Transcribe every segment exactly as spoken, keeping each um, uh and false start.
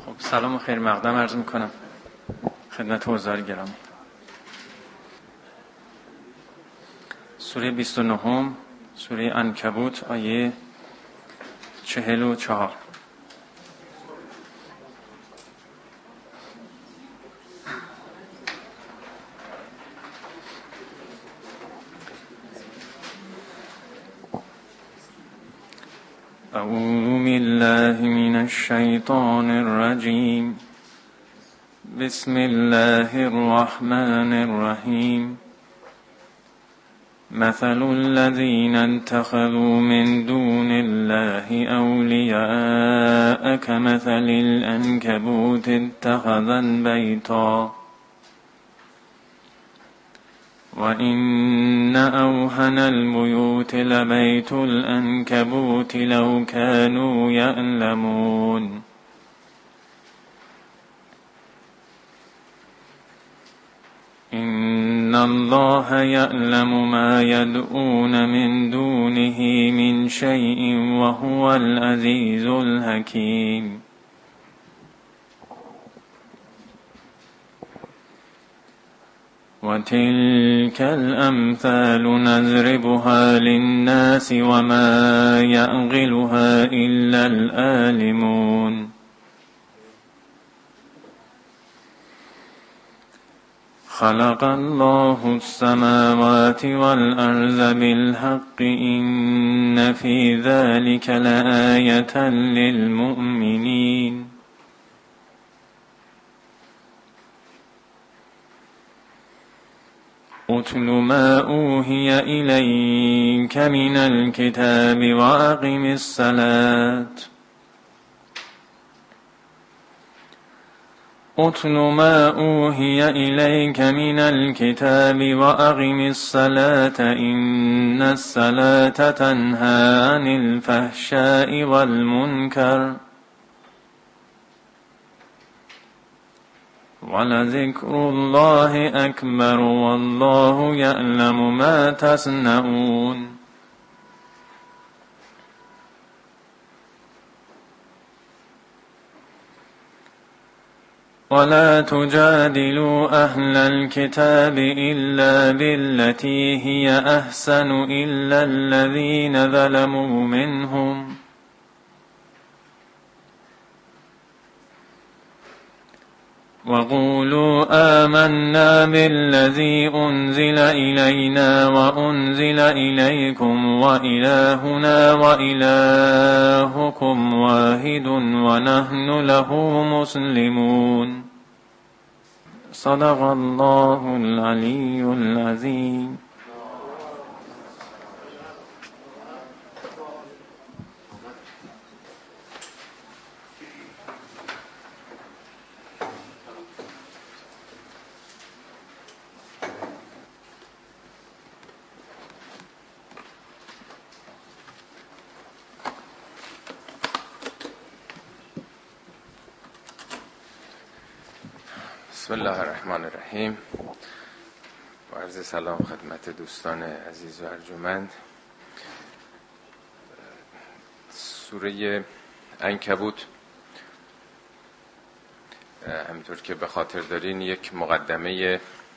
خب سلام و خیر مقدم عرض میکنم خدمت حضار گرامی. سوره بیست و نه، سوره عنکبوت، آیه چهل و چهار. اعوذ بالله من الشیطان الرجیم. بسم الله الرحمن الرحیم. مثل الذين اتخذوا من دون الله أولياء كمثل العنكبوت اتخذت بيتا وإن أوهن البيوت لبيت العنكبوت لو كانوا يعلمون. إن الله يعلم ما يدعون من دونه من شيء وهو العزيز الحكيم. وتلك الأمثال نضربها للناس وما يعقلها إلا العالمون. خلق الله السماوات والأرض بالحق إن في ذلك لآية للمؤمنين. اتل ما أوحي إليك من الكتاب وأقم الصلاة اتل ما أوحي إليك من الكتاب وأقم الصلاة إن الصلاة تنهى عن الفحشاء والمنكر ولذكر الله أكبر والله يعلم ما تصنعون. ولا تجادلوا أهل الكتاب إلا بالتي هي أحسن إلا الذين ظلموا منهم وقولوا آمنا بالذي أنزل إلينا وأنزل إليكم وإلهنا وإلهكم واحد ونحن له مسلمون. صدق الله العلي العظيم. بسم الله الرحمن الرحیم. با عرض سلام خدمت دوستان عزیز و ارجمند. سوره عنکبوت همینطور که به خاطر دارین یک مقدمه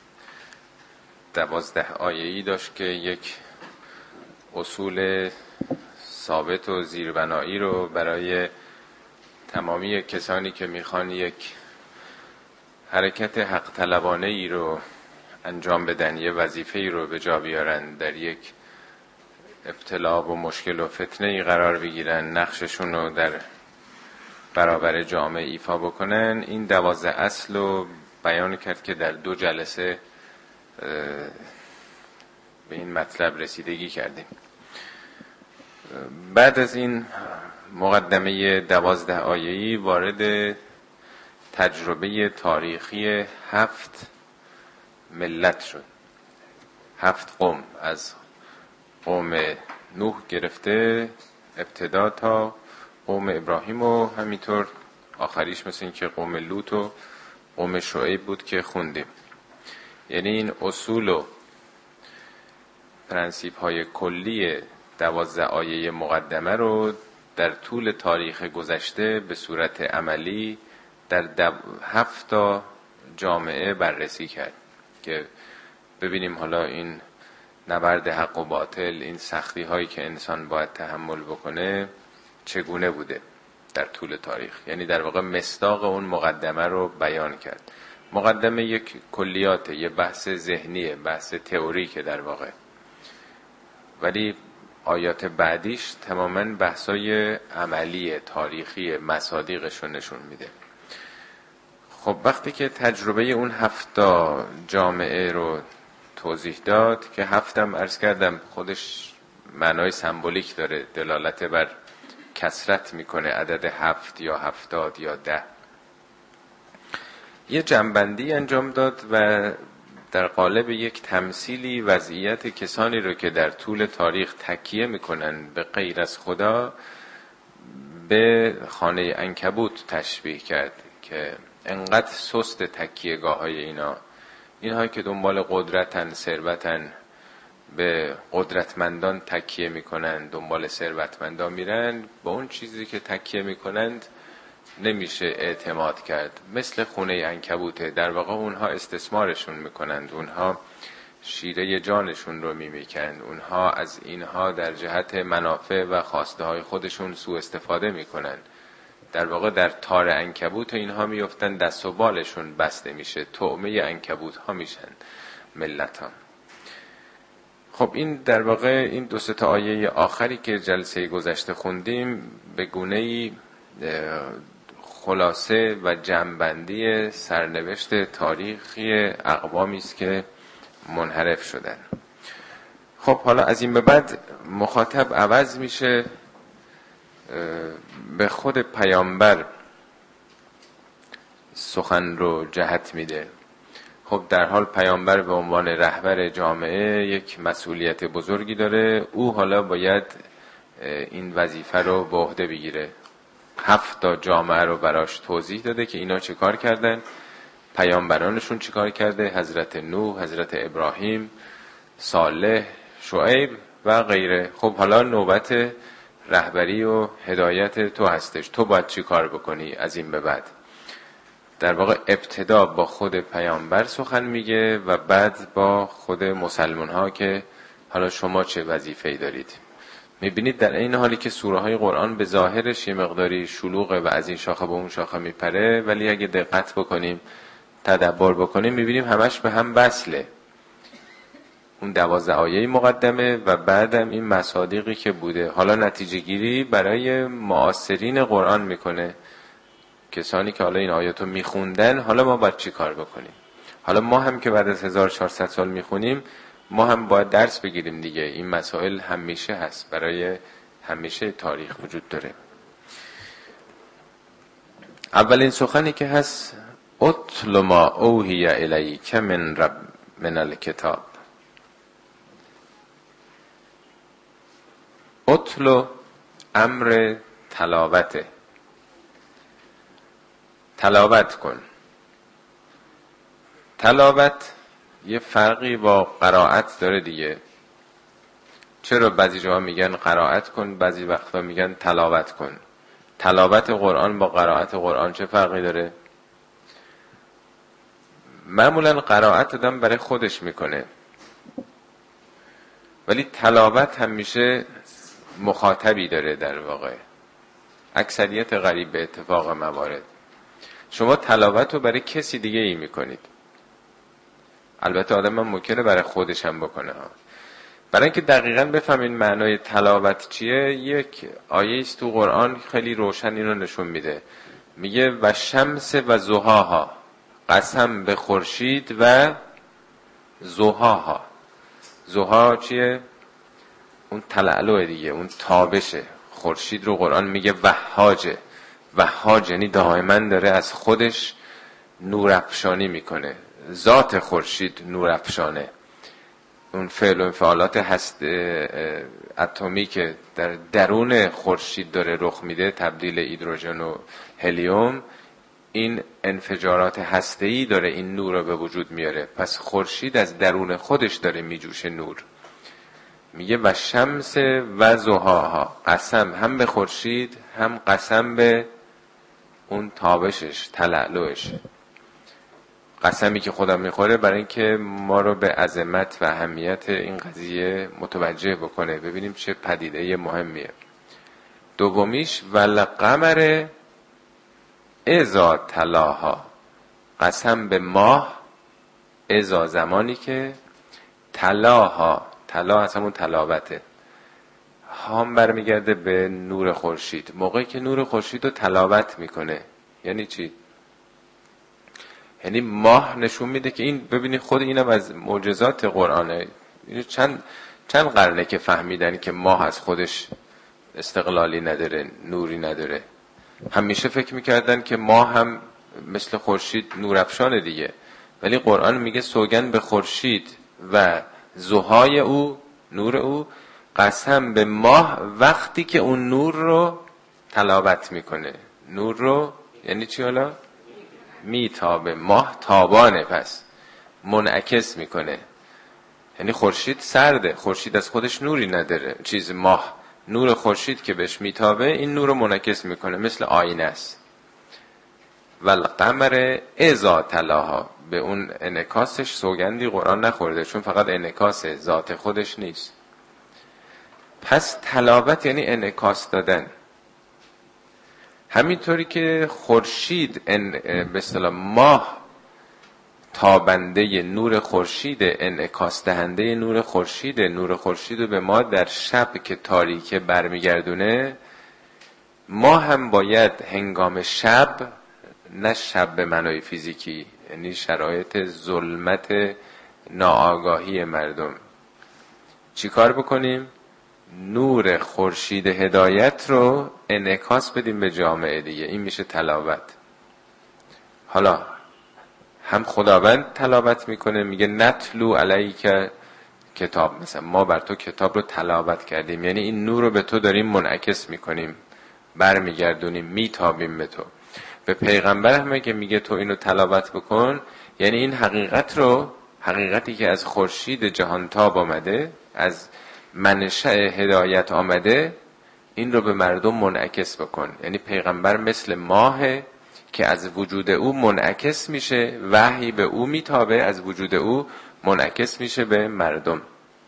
دوازده آیه‌ای داشت که یک اصول ثابت و زیربنایی رو برای تمامی کسانی که میخوان یک حرکت حق طلبانه ای رو انجام بدن، یه وظیفه ای رو به جا بیارن، در یک ابتلا و مشکل و فتنه ای قرار بگیرن، نقششون رو در برابر جامعه ایفا بکنن، این دوازده اصل رو بیان کرد که در دو جلسه به این مطلب رسیدگی کردیم. بعد از این مقدمه دوازده آیه‌ای وارد تجربه تاریخی هفت ملت شد، هفت قوم، از قوم نوح گرفته ابتدا تا قوم ابراهیم و همینطور آخریش مثل این که قوم لوط و قوم شعیب بود که خوندیم. یعنی این اصول و پرنسیپ های کلی دوازده آیه مقدمه رو در طول تاریخ گذشته به صورت عملی در دو... هفت تا جامعه بررسی کرد که ببینیم حالا این نبرد حق و باطل، این سختی هایی که انسان باید تحمل بکنه چگونه بوده در طول تاریخ. یعنی در واقع مصداق اون مقدمه رو بیان کرد. مقدمه یک کلیاته، یه بحث ذهنیه، بحث تئوریکه در واقع، ولی آیات بعدیش تماماً بحثای عملی تاریخی مصادیقش رو نشون میده. خب وقتی که تجربه اون هفتا جامعه رو توضیح داد که هفتم عرض کردم خودش معنای سمبولیک داره، دلالت بر کثرت میکنه، عدد هفت یا هفتاد یا ده. یه جنبندی انجام داد و در قالب یک تمثیلی وضعیت کسانی رو که در طول تاریخ تکیه میکنن به غیر از خدا به خانه عنکبوت تشبیه کرد که انقدر سست تکیهگاه های اینا، اینهایی که دنبال قدرتن، ثروتن، به قدرتمندان تکیه میکنن، دنبال ثروتمندان میرن، با اون چیزی که تکیه میکنند نمیشه اعتماد کرد. مثل خونه عنکبوته، در واقع اونها استثمارشون میکنند، اونها شیره جانشون رو میمیکنند، اونها از اینها در جهت منافع و خواسته های خودشون سوء استفاده میکنند. در واقع در تار عنکبوت اینها میفتن، دست و بالشون بسته میشه، طعمه عنکبوت ها میشن ملت ها. خب این در واقع این دو سه تا آیه آخری که جلسه گذشته خوندیم به گونه‌ای خلاصه و جمع‌بندی سرنوشت تاریخی اقوامی است که منحرف شدن. خب حالا از این به بعد مخاطب عوض میشه، به خود پیامبر سخن رو جهت میده. خب در حال پیامبر به عنوان رهبر جامعه یک مسئولیت بزرگی داره، او حالا باید این وظیفه رو به عهده بگیره. هفت تا جامعه رو براش توضیح داده که اینا چه کار کردن، پیامبرانشون چه کار کرده، حضرت نوح، حضرت ابراهیم، صالح، شعیب و غیره. خب حالا نوبت رهبری و هدایت تو هستش، تو باید چی کار بکنی از این به بعد. در واقع ابتدا با خود پیامبر سخن میگه و بعد با خود مسلمان ها که حالا شما چه وظیفه‌ای دارید. میبینید در این حالی که سوره های قرآن به ظاهرش یه مقداری شلوغه و از این شاخه به اون شاخه میپره، ولی اگه دقت بکنیم، تدبر بکنیم، میبینیم همش به هم وصله. اون دوازده آیه مقدمه و بعدم این مصادیقی که بوده. حالا نتیجه گیری برای معاصرین قرآن میکنه، کسانی که حالا این آیاتو میخوندن، حالا ما باید چی کار بکنیم. حالا ما هم که بعد از هزار و چهارصد سال میخونیم، ما هم باید درس بگیریم دیگه. این مسائل همیشه هست، برای همیشه تاریخ وجود داره. اولین سخنی که هست اتل ما اوحی الیک من رب من الکتاب. اتل امر تلاوته، تلاوت کن. تلاوت یه فرقی با قرائت داره دیگه. چرا بعضی جاها میگن قرائت کن، بعضی وقتا میگن تلاوت کن؟ تلاوت قرآن با قرائت قرآن چه فرقی داره؟ معمولا قرائت آدم برای خودش میکنه، ولی تلاوت همیشه مخاطبی داره. در واقع اکثریت غریب به اتفاق موارد شما تلاوت رو برای کسی دیگه ای میکنید. البته آدم هم ممکنه برای خودش هم بکنه ها. برای اینکه دقیقاً بفهمین معنای تلاوت چیه، یک آیه است تو قرآن خیلی روشن اینو نشون میده. میگه و شمس و ضحاها، قسم به خورشید و ضحاها. ضحا چیه؟ اون تلالو دیگه، اون تابشه. خورشید رو قرآن میگه وهاجه. وهاج یعنی دائما داره از خودش نور افشانی میکنه. ذات خورشید نور افشانه. اون فعل و انفعالات هست اتمی که در درون خورشید داره رخ میده، تبدیل هیدروژن و هلیوم، این انفجارات هسته‌ای داره این نور رو به وجود میاره. پس خورشید از درون خودش داره میجوشه نور. میگه و شمس و ضحاها، قسم هم به خورشید هم قسم به اون تابشش، تلالوش. قسمی که خدا میخوره برای اینکه ما رو به عظمت و اهمیت این قضیه متوجه بکنه، ببینیم چه پدیده مهمیه. دومیش والقمر اذا تلاها، قسم به ماه اذا زمانی که تلاها، تلا از همون تلاوته، هام برمیگرده به نور خورشید، موقعی که نور خورشید رو تلاوت میکنه. یعنی چی؟ یعنی ماه نشون میده که این، ببینید خود اینم از معجزات قرآنه. این چند چند قرنه که فهمیدن که ماه از خودش استقلالی نداره، نوری نداره. همیشه فکر میکردن که ماه هم مثل خورشید نورافشانه دیگه، ولی قرآن میگه سوگند به خورشید و ضحای او، نور او، قسم به ماه وقتی که اون نور رو تلاوت میکنه. نور رو یعنی چی حالا؟ میتابه. ماه تابانه، پس منعکس میکنه. یعنی خورشید سرده، خورشید از خودش نوری نداره. چیز ماه، نور خورشید که بهش میتابه این نور رو منعکس میکنه، مثل آینه است. والقمر اذا تلاها، به اون انعکاسش سوگندی قرآن نخورده، چون فقط انعکاس ذات خودش نیست. پس تلاوت یعنی انعکاس دادن. همینطوری که خورشید به اصطلاح ماه تابنده نور خورشید، انعکاس دهنده نور خورشید، نور خورشید رو به ما در شب که تاریکه برمیگردونه، ما هم باید هنگام شب، نه شب به معنای فیزیکی، یعنی شرایط ظلمت ناآگاهی مردم، چی کار بکنیم؟ نور خورشید هدایت رو انعکاس بدیم به جامعه دیگه. این میشه تلاوت. حالا هم خداوند تلاوت میکنه، میگه نتلو علیک کتاب، مثلا ما بر تو کتاب رو تلاوت کردیم، یعنی این نور رو به تو داریم منعکس میکنیم، برمیگردونیم، میتابیم به تو. به پیغمبر هم که میگه تو اینو تلاوت بکن، یعنی این حقیقت رو، حقیقتی که از خورشید جهانتاب آمده، از منشأ هدایت آمده، این رو به مردم منعکس بکن. یعنی پیغمبر مثل ماه که از وجود او منعکس میشه، وحی به او میتابه، از وجود او منعکس میشه به مردم.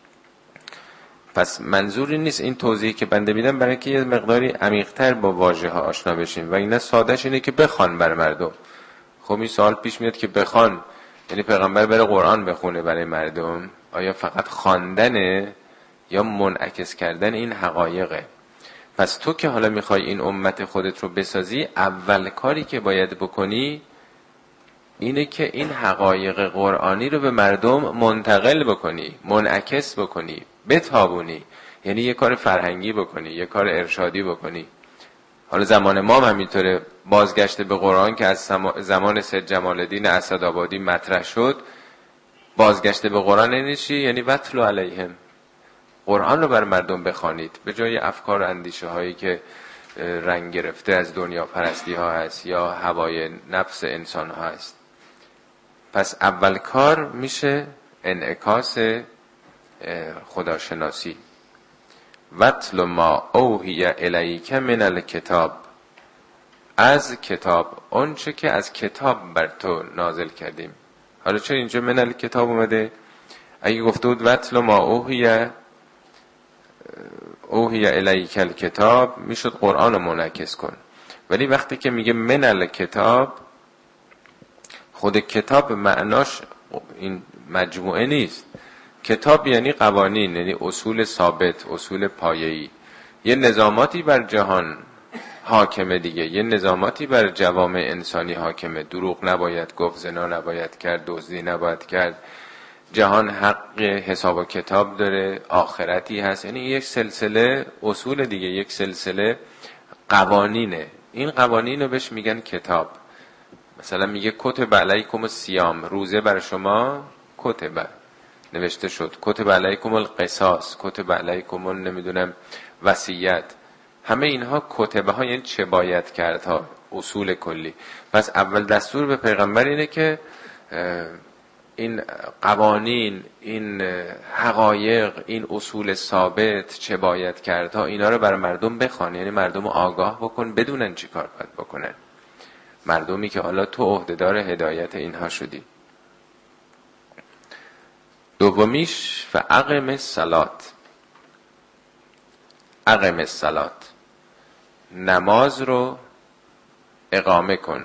پس منظوری نیست این توضیحی که بنده میدم برای که یه مقداری عمیق‌تر با واژه ها آشنا بشیم، و اینا سادهش اینه که بخوان بر مردم. خب این سوال پیش میاد که بخوان یعنی پیغمبر بره قرآن بخونه برای مردم؟ آیا فقط خواندنه یا منعکس کردن این حقایقه؟ پس تو که حالا میخوای این امت خودت رو بسازی، اول کاری که باید بکنی اینه که این حقایق قرآنی رو به مردم منتقل بکنی، منعکس بکنی، بتابونی. یعنی یه کار فرهنگی بکنی، یه کار ارشادی بکنی. حالا زمان ما هم همینطوره، بازگشت به قرآن که از زمان سید جمال الدین اسدآبادی مطرح شد، بازگشت به قرآن یعنی چی؟ یعنی وتلو علیهم، قرآن رو بر مردم بخوانید، به جای افکار و اندیشه هایی که رنگ گرفته از دنیا پرستی ها هست یا هوای نفس انسان ها هست. پس اول کار میشه انعکاس خداشناسی. وَاتْلُ مَا أُوحِیَ إِلَیْکَ مِنَ الْکتاب، از کتاب اونچه که از کتاب بر تو نازل کردیم. حالا چرا اینجا من الکتاب اومده؟ اگه گفته بود وَاتْلُ مَا أُوحِیَ اوحی الیک الکتاب، میشد قرآن رو منعکس کن. ولی وقتی که میگه من الکتاب، خود کتاب معناش این مجموعه نیست. کتاب یعنی قوانین، یعنی اصول ثابت، اصول پایه‌ای. یه نظاماتی بر جهان حاکمه دیگه، یه نظاماتی بر جوامع انسانی حاکمه. دروغ نباید گفت، زنا نباید کرد، دزدی نباید کرد. جهان حق حساب و کتاب داره، آخرتی هست. یعنی یک سلسله اصول دیگه، یک سلسله قوانینه. این قوانین رو بهش میگن کتاب. مثلا میگه کتب علیکم الصیام، روزه بر شما کتب نوشته شد. کتب علیکم القصاص، کتب علیکم نمیدونم وصیت. همه اینها کتبه ها، یعنی چه باید کرد ها، اصول کلی. پس اول دستور به پیغمبر اینه که این قوانین، این حقایق، این اصول ثابت، چه باید کرد ها، اینا رو بر مردم بخوان. یعنی مردم رو آگاه بکن، بدونن چی کار باید بکنن. مردمی که حالا تو عهدهدار هدایت اینها شدی. دومیش فاقم الصلات، اقم الصلات، نماز رو اقامه کن.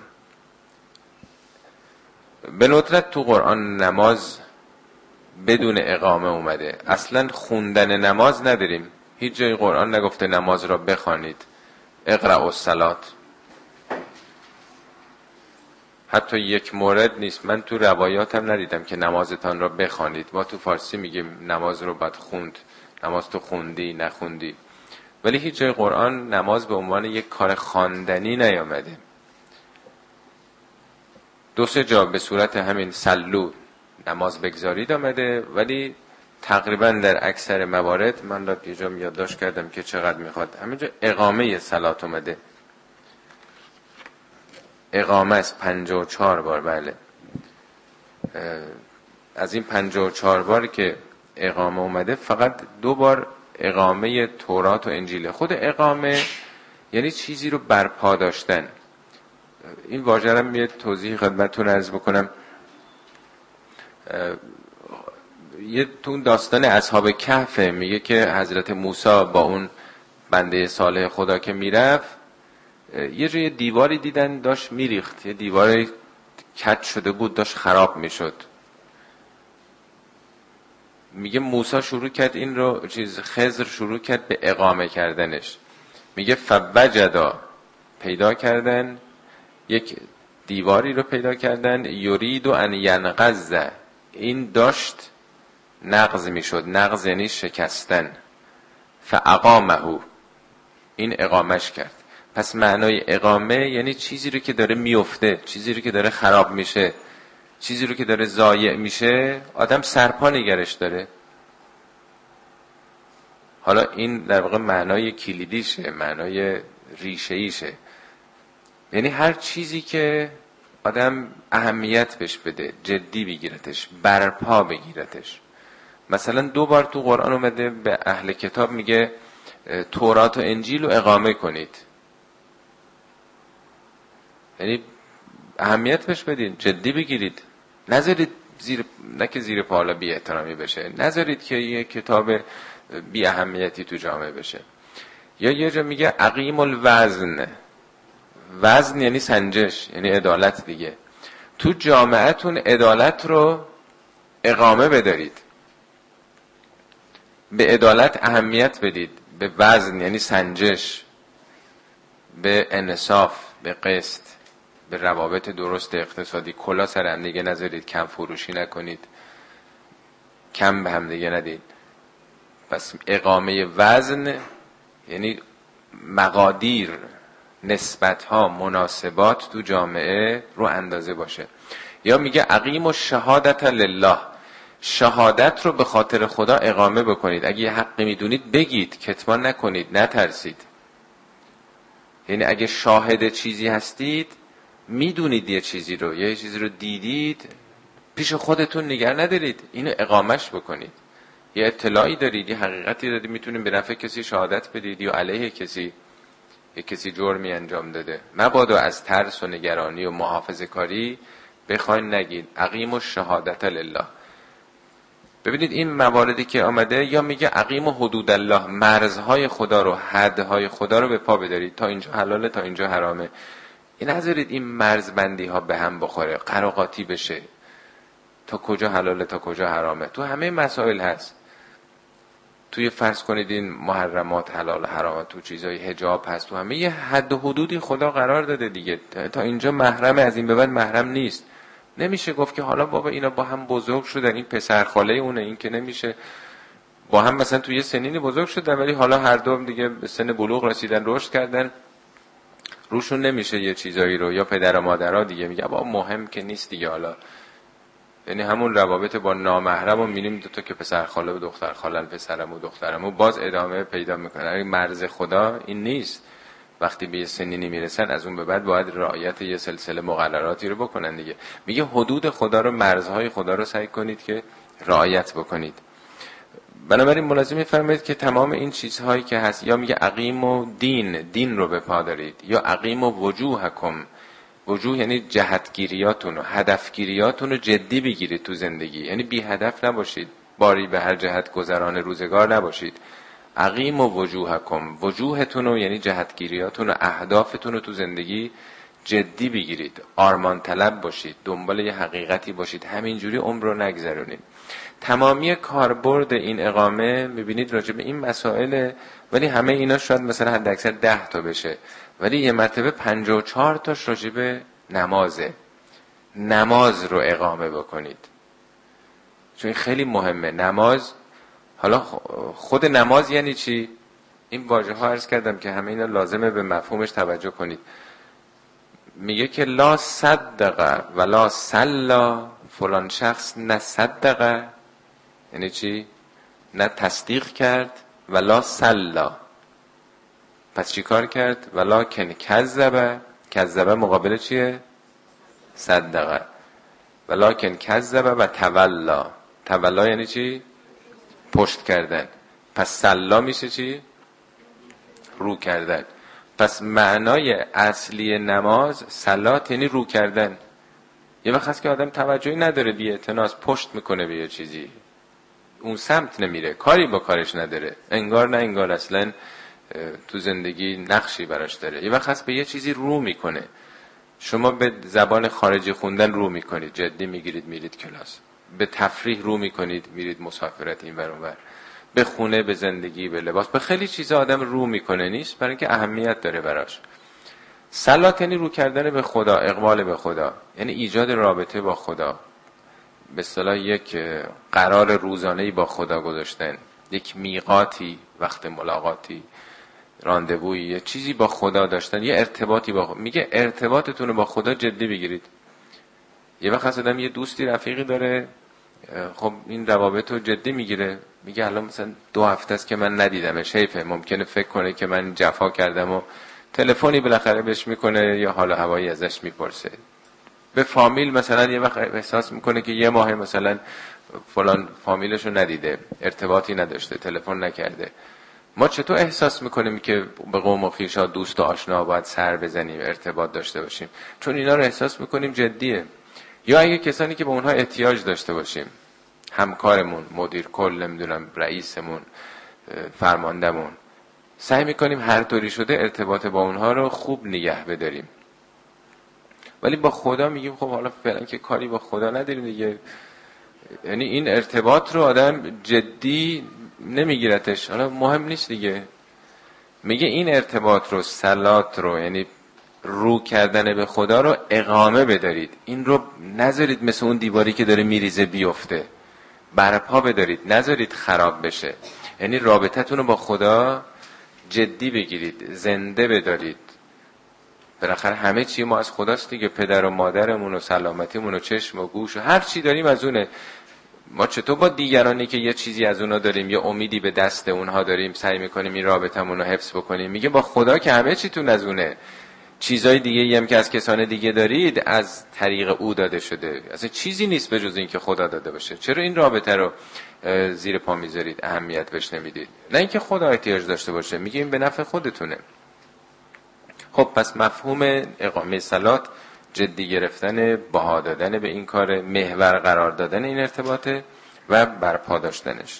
به ندرت تو قرآن نماز بدون اقامه اومده. اصلا خوندن نماز نداریم، هیچ جای قرآن نگفته نماز را بخوانید، اقرأوا الصلات. حتی یک مورد نیست، من تو روایاتم ندیدم که نمازتان را بخوانید. ما تو فارسی میگیم نماز رو باید خوند، نماز تو خوندی نخوندی، ولی هیچ جای قرآن نماز به عنوان یک کار خواندنی نیامده. دو سه جا به صورت همین سلو نماز بگذارید آمده، ولی تقریبا در اکثر موارد من را یه جا یادداشت کردم که چقدر میخواد، همینجا اقامه صلات اومده. اقامه است پنجاه و چهار بار. بله، از این پنجاه و چهار بار که اقامه اومده فقط دو بار اقامه تورات و انجیله. خود اقامه یعنی چیزی رو برپا داشتن. این واژه رو یه توضیح خدمتتون عرض بکنم. یه تو داستان اصحاب کهف میگه که حضرت موسی با اون بنده صالح خدا که میرفت، یه جای دیواری دیدن داشت میریخت، یه دیواری کج شده بود داشت خراب میشد. میگه موسی شروع کرد این رو، چیز خضر شروع کرد به اقامه کردنش. میگه فوجدا، پیدا کردن یک دیواری رو پیدا کردن، یرید ان ینقض، این داشت نقض میشد. نقض یعنی شکستن. فاقامه، این اقامش کرد. پس معنای اقامه یعنی چیزی رو که داره میفته، چیزی رو که داره خراب میشه، چیزی رو که داره ضایع میشه، آدم سرپا نگرش داره. حالا این در واقع معنای کلیدیشه، معنای ریشه‌ایشه. یعنی هر چیزی که آدم اهمیت بهش بده، جدی بگیرتش، برپا بگیرتش. مثلا دو بار تو قرآن اومده به اهل کتاب میگه تورات و انجیل رو اقامه کنید. یعنی اهمیت بهش بدین، جدی بگیرید، نذارید زیر، نه که زیر پا حالا بی احترامی بشه، نذارید که یه کتاب بی اهمیتی تو جامعه بشه. یا یه جا میگه اقیم الوزن، وزن یعنی سنجش، یعنی عدالت دیگه. تو جامعهتون عدالت رو اقامه بدارید، به عدالت اهمیت بدید، به وزن یعنی سنجش، به انصاف، به قسط، به روابط درست اقتصادی. کلا سر هم دیگه نذارید، کم فروشی نکنید، کم به هم دیگه ندید. پس اقامه وزن یعنی مقادیر، نسبت‌ها، مناسبات تو جامعه رو اندازه باشه. یا میگه اقیم الشهادة لله، شهادت رو به خاطر خدا اقامه بکنید. اگه یه حقی میدونید بگید، کتمان نکنید، نترسید. یعنی اگه شاهد چیزی هستید، میدونید یه چیزی رو، یه چیزی رو دیدید، پیش خودتون نگه ندارید، اینو اقامش بکنید. یه اطلاعی دارید، یه حقیقتی دارید، میتونید به نفع کسی شهادت بدید یا علیه کسی، یه کسی جرمی انجام داده. مبادا از ترس و نگرانی و محافظه کاری بخواین نگید اقیم الشهادة لله. ببینید این مواردی که آمده، یا میگه اقیم حدود الله، مرزهای خدا رو، حدهای خدا رو به پا بدارید، تا اینجا حلاله تا اینجا حرامه. این نذارید این مرزبندی ها به هم بخوره، قراقاتی بشه، تا کجا حلاله تا کجا حرامه. تو همه مسائل هست. توی فرض کنید این محرمات حلال حرام، تو چیزای حجاب هست، تو همه یه حد و حدودی خدا قرار داده دیگه. تا اینجا محرم، از این به بعد محرم نیست. نمیشه گفت که حالا بابا اینا با هم بزرگ شدن، این پسر خاله اونه، این که نمیشه. با هم مثلا توی سنینی بزرگ شدن، ولی حالا هر دو دیگه به سن بلوغ رسیدن، رشد کردن، روشون نمیشه یه چیزایی رو. یا پدر و مادرها دیگه میگه بابا مهم که نیست دیگه. حالا یعنی همون روابط با نامحرم رو می‌بینیم، دو تا که پسر خاله و دختر خاله، پسرم و دخترم، و باز ادامه پیدا میکنه. این مرز خدا این نیست. وقتی به سنینی میرسن، از اون به بعد باید رعایت یه سلسله مقرراتی رو بکنن دیگه. میگه حدود خدا رو، مرزهای خدا رو سعی کنید که رعایت بکنید. بنابراین ملازم میفرمایید که تمام این چیزهایی که هست، یا میگه اقیم و دین، دین رو به پا دارید، یا اقیم و وجوهکم، وجوه یعنی جهتگیریاتون و هدفگیریاتون رو جدی بگیرید تو زندگی، یعنی بی هدف نباشید، باری به هر جهت گذران روزگار نباشید. عقیم و وجوهکم، وجوهتون رو یعنی جهتگیریاتون و اهدافتون رو تو زندگی جدی بگیرید، آرمان طلب باشید، دنبال یه حقیقتی باشید، همینجوری عمر رو نگذرونید. تمامی کاربرد این اقامه میبینید راجع به این مسائل، ولی همه اینا شاید مثلا حد اکثر ده تا بشه، ولی یه مرتبه پنجاه و چهار تاش راجع به نمازه. نماز رو اقامه بکنید، چون این خیلی مهمه. نماز، حالا خود نماز یعنی چی؟ این واژه ها عرض کردم که همه اینا لازمه به مفهومش توجه کنید. میگه که لا صدقه ولا صلا، فلان شخص نه صدقه یعنی چی؟ نه تصدیق کرد، ولا صلا پس چی کار کرد؟ ولکن کذبه، کذبه مقابل چیه؟ صدقه. ولکن کذبه و تولا، تولا یعنی چی؟ پشت کردن. پس صلا میشه چی؟ رو کردن. پس معنای اصلی نماز صلات یعنی رو کردن. یه وقت هست که آدم توجهی نداره، بی اعتناست، پشت میکنه به یه چیزی، اون سمت نمیره، کاری با کارش نداره، انگار نه انگار اصلا تو زندگی نقشی براش داره. یه وقت هست به یه چیزی رو میکنه. شما به زبان خارجی خوندن رو میکنید، جدی میگیرید میرید کلاس. به تفریح رو میکنید، میرید مسافرت این ور اون ور. به خونه، به زندگی، به لباس، به خیلی چیزا آدم رو میکنه نیست، برای اینکه اهمیت داره براش. صلات یعنی رو کردن به خدا، اقبال به خدا، یعنی ایجاد رابطه با خدا، به اصطلاح یک قرار روزانه‌ای با خدا گذاشتن، یک میقاتی، وقت ملاقاتی، راندوویی، یه چیزی با خدا داشتن، یه ارتباطی با خدا. میگه ارتباطتون رو با خدا جدی بگیرید. یه وقت هست آدم یه دوستی رفیقی داره، خب این روابط رو جدی میگیره، میگه الان مثلا دو هفته است که من ندیدمش، حیفه، ممکنه فکر کنه که من جفا کردم و تلفنی بالاخره بهش میکنه یا حال و هوایی ازش میپرسه. به فامیل مثلا یه وقت احساس میکنه که یه ماه مثلا فلان فامیلشو ندیده، ارتباطی نداشته، تلفن نکرده. ما چطور احساس میکنیم که به قوم و خویشا، دوست و آشنا باید سر بزنیم، ارتباط داشته باشیم؟ چون اینا رو احساس میکنیم جدیه. یا اگه کسانی که به اونها احتیاج داشته باشیم، همکارمون، مدیر کل، نمیدونم رئیسمون، فرماندهمون، سعی میکنیم هر طوری شده ارتباط با اونها رو خوب نگه بداریم. ولی با خدا میگیم خب حالا فعلا که کاری با خدا نداریم دیگه، یعنی این ارتباط رو آدم جدی نمیگیرتش، حالا مهم نیست دیگه. میگه این ارتباط رو، صلات رو، یعنی رو کردن به خدا رو اقامه بدارید. این رو نذارید مثل اون دیواری که داره میریزه بیفته، برپا بدارید، نذارید خراب بشه. یعنی رابطتون رو با خدا جدی بگیرید، زنده بدارید. بالاخره همه چی ما از خداست دیگه، پدر و مادرمون و سلامتیمون و چشم و گوش و هر چی داریم از اونه. ما چطور با دیگرانی که یه چیزی از اونا داریم، یه امیدی به دست اونها داریم، سعی میکنیم این رابطمون رو حفظ بکنیم؟ میگه با خدا که همه چیتون از اونه. چیزای دیگه ای هم که از کسان دیگه دارید از طریق او داده شده، اصلا چیزی نیست به جز این که خدا داده باشه. چرا این رابطه رو زیر پا میذارید، اهمیت بهش نمیدید؟ نه اینکه خدا احتیاج داشته باشه، میگه این به نفع خودتونه. خب پس مفهوم اقامه صلات جدی گرفتن، بها دادن به این کار، محور قرار دادن این ارتباطه و برپا داشتنش.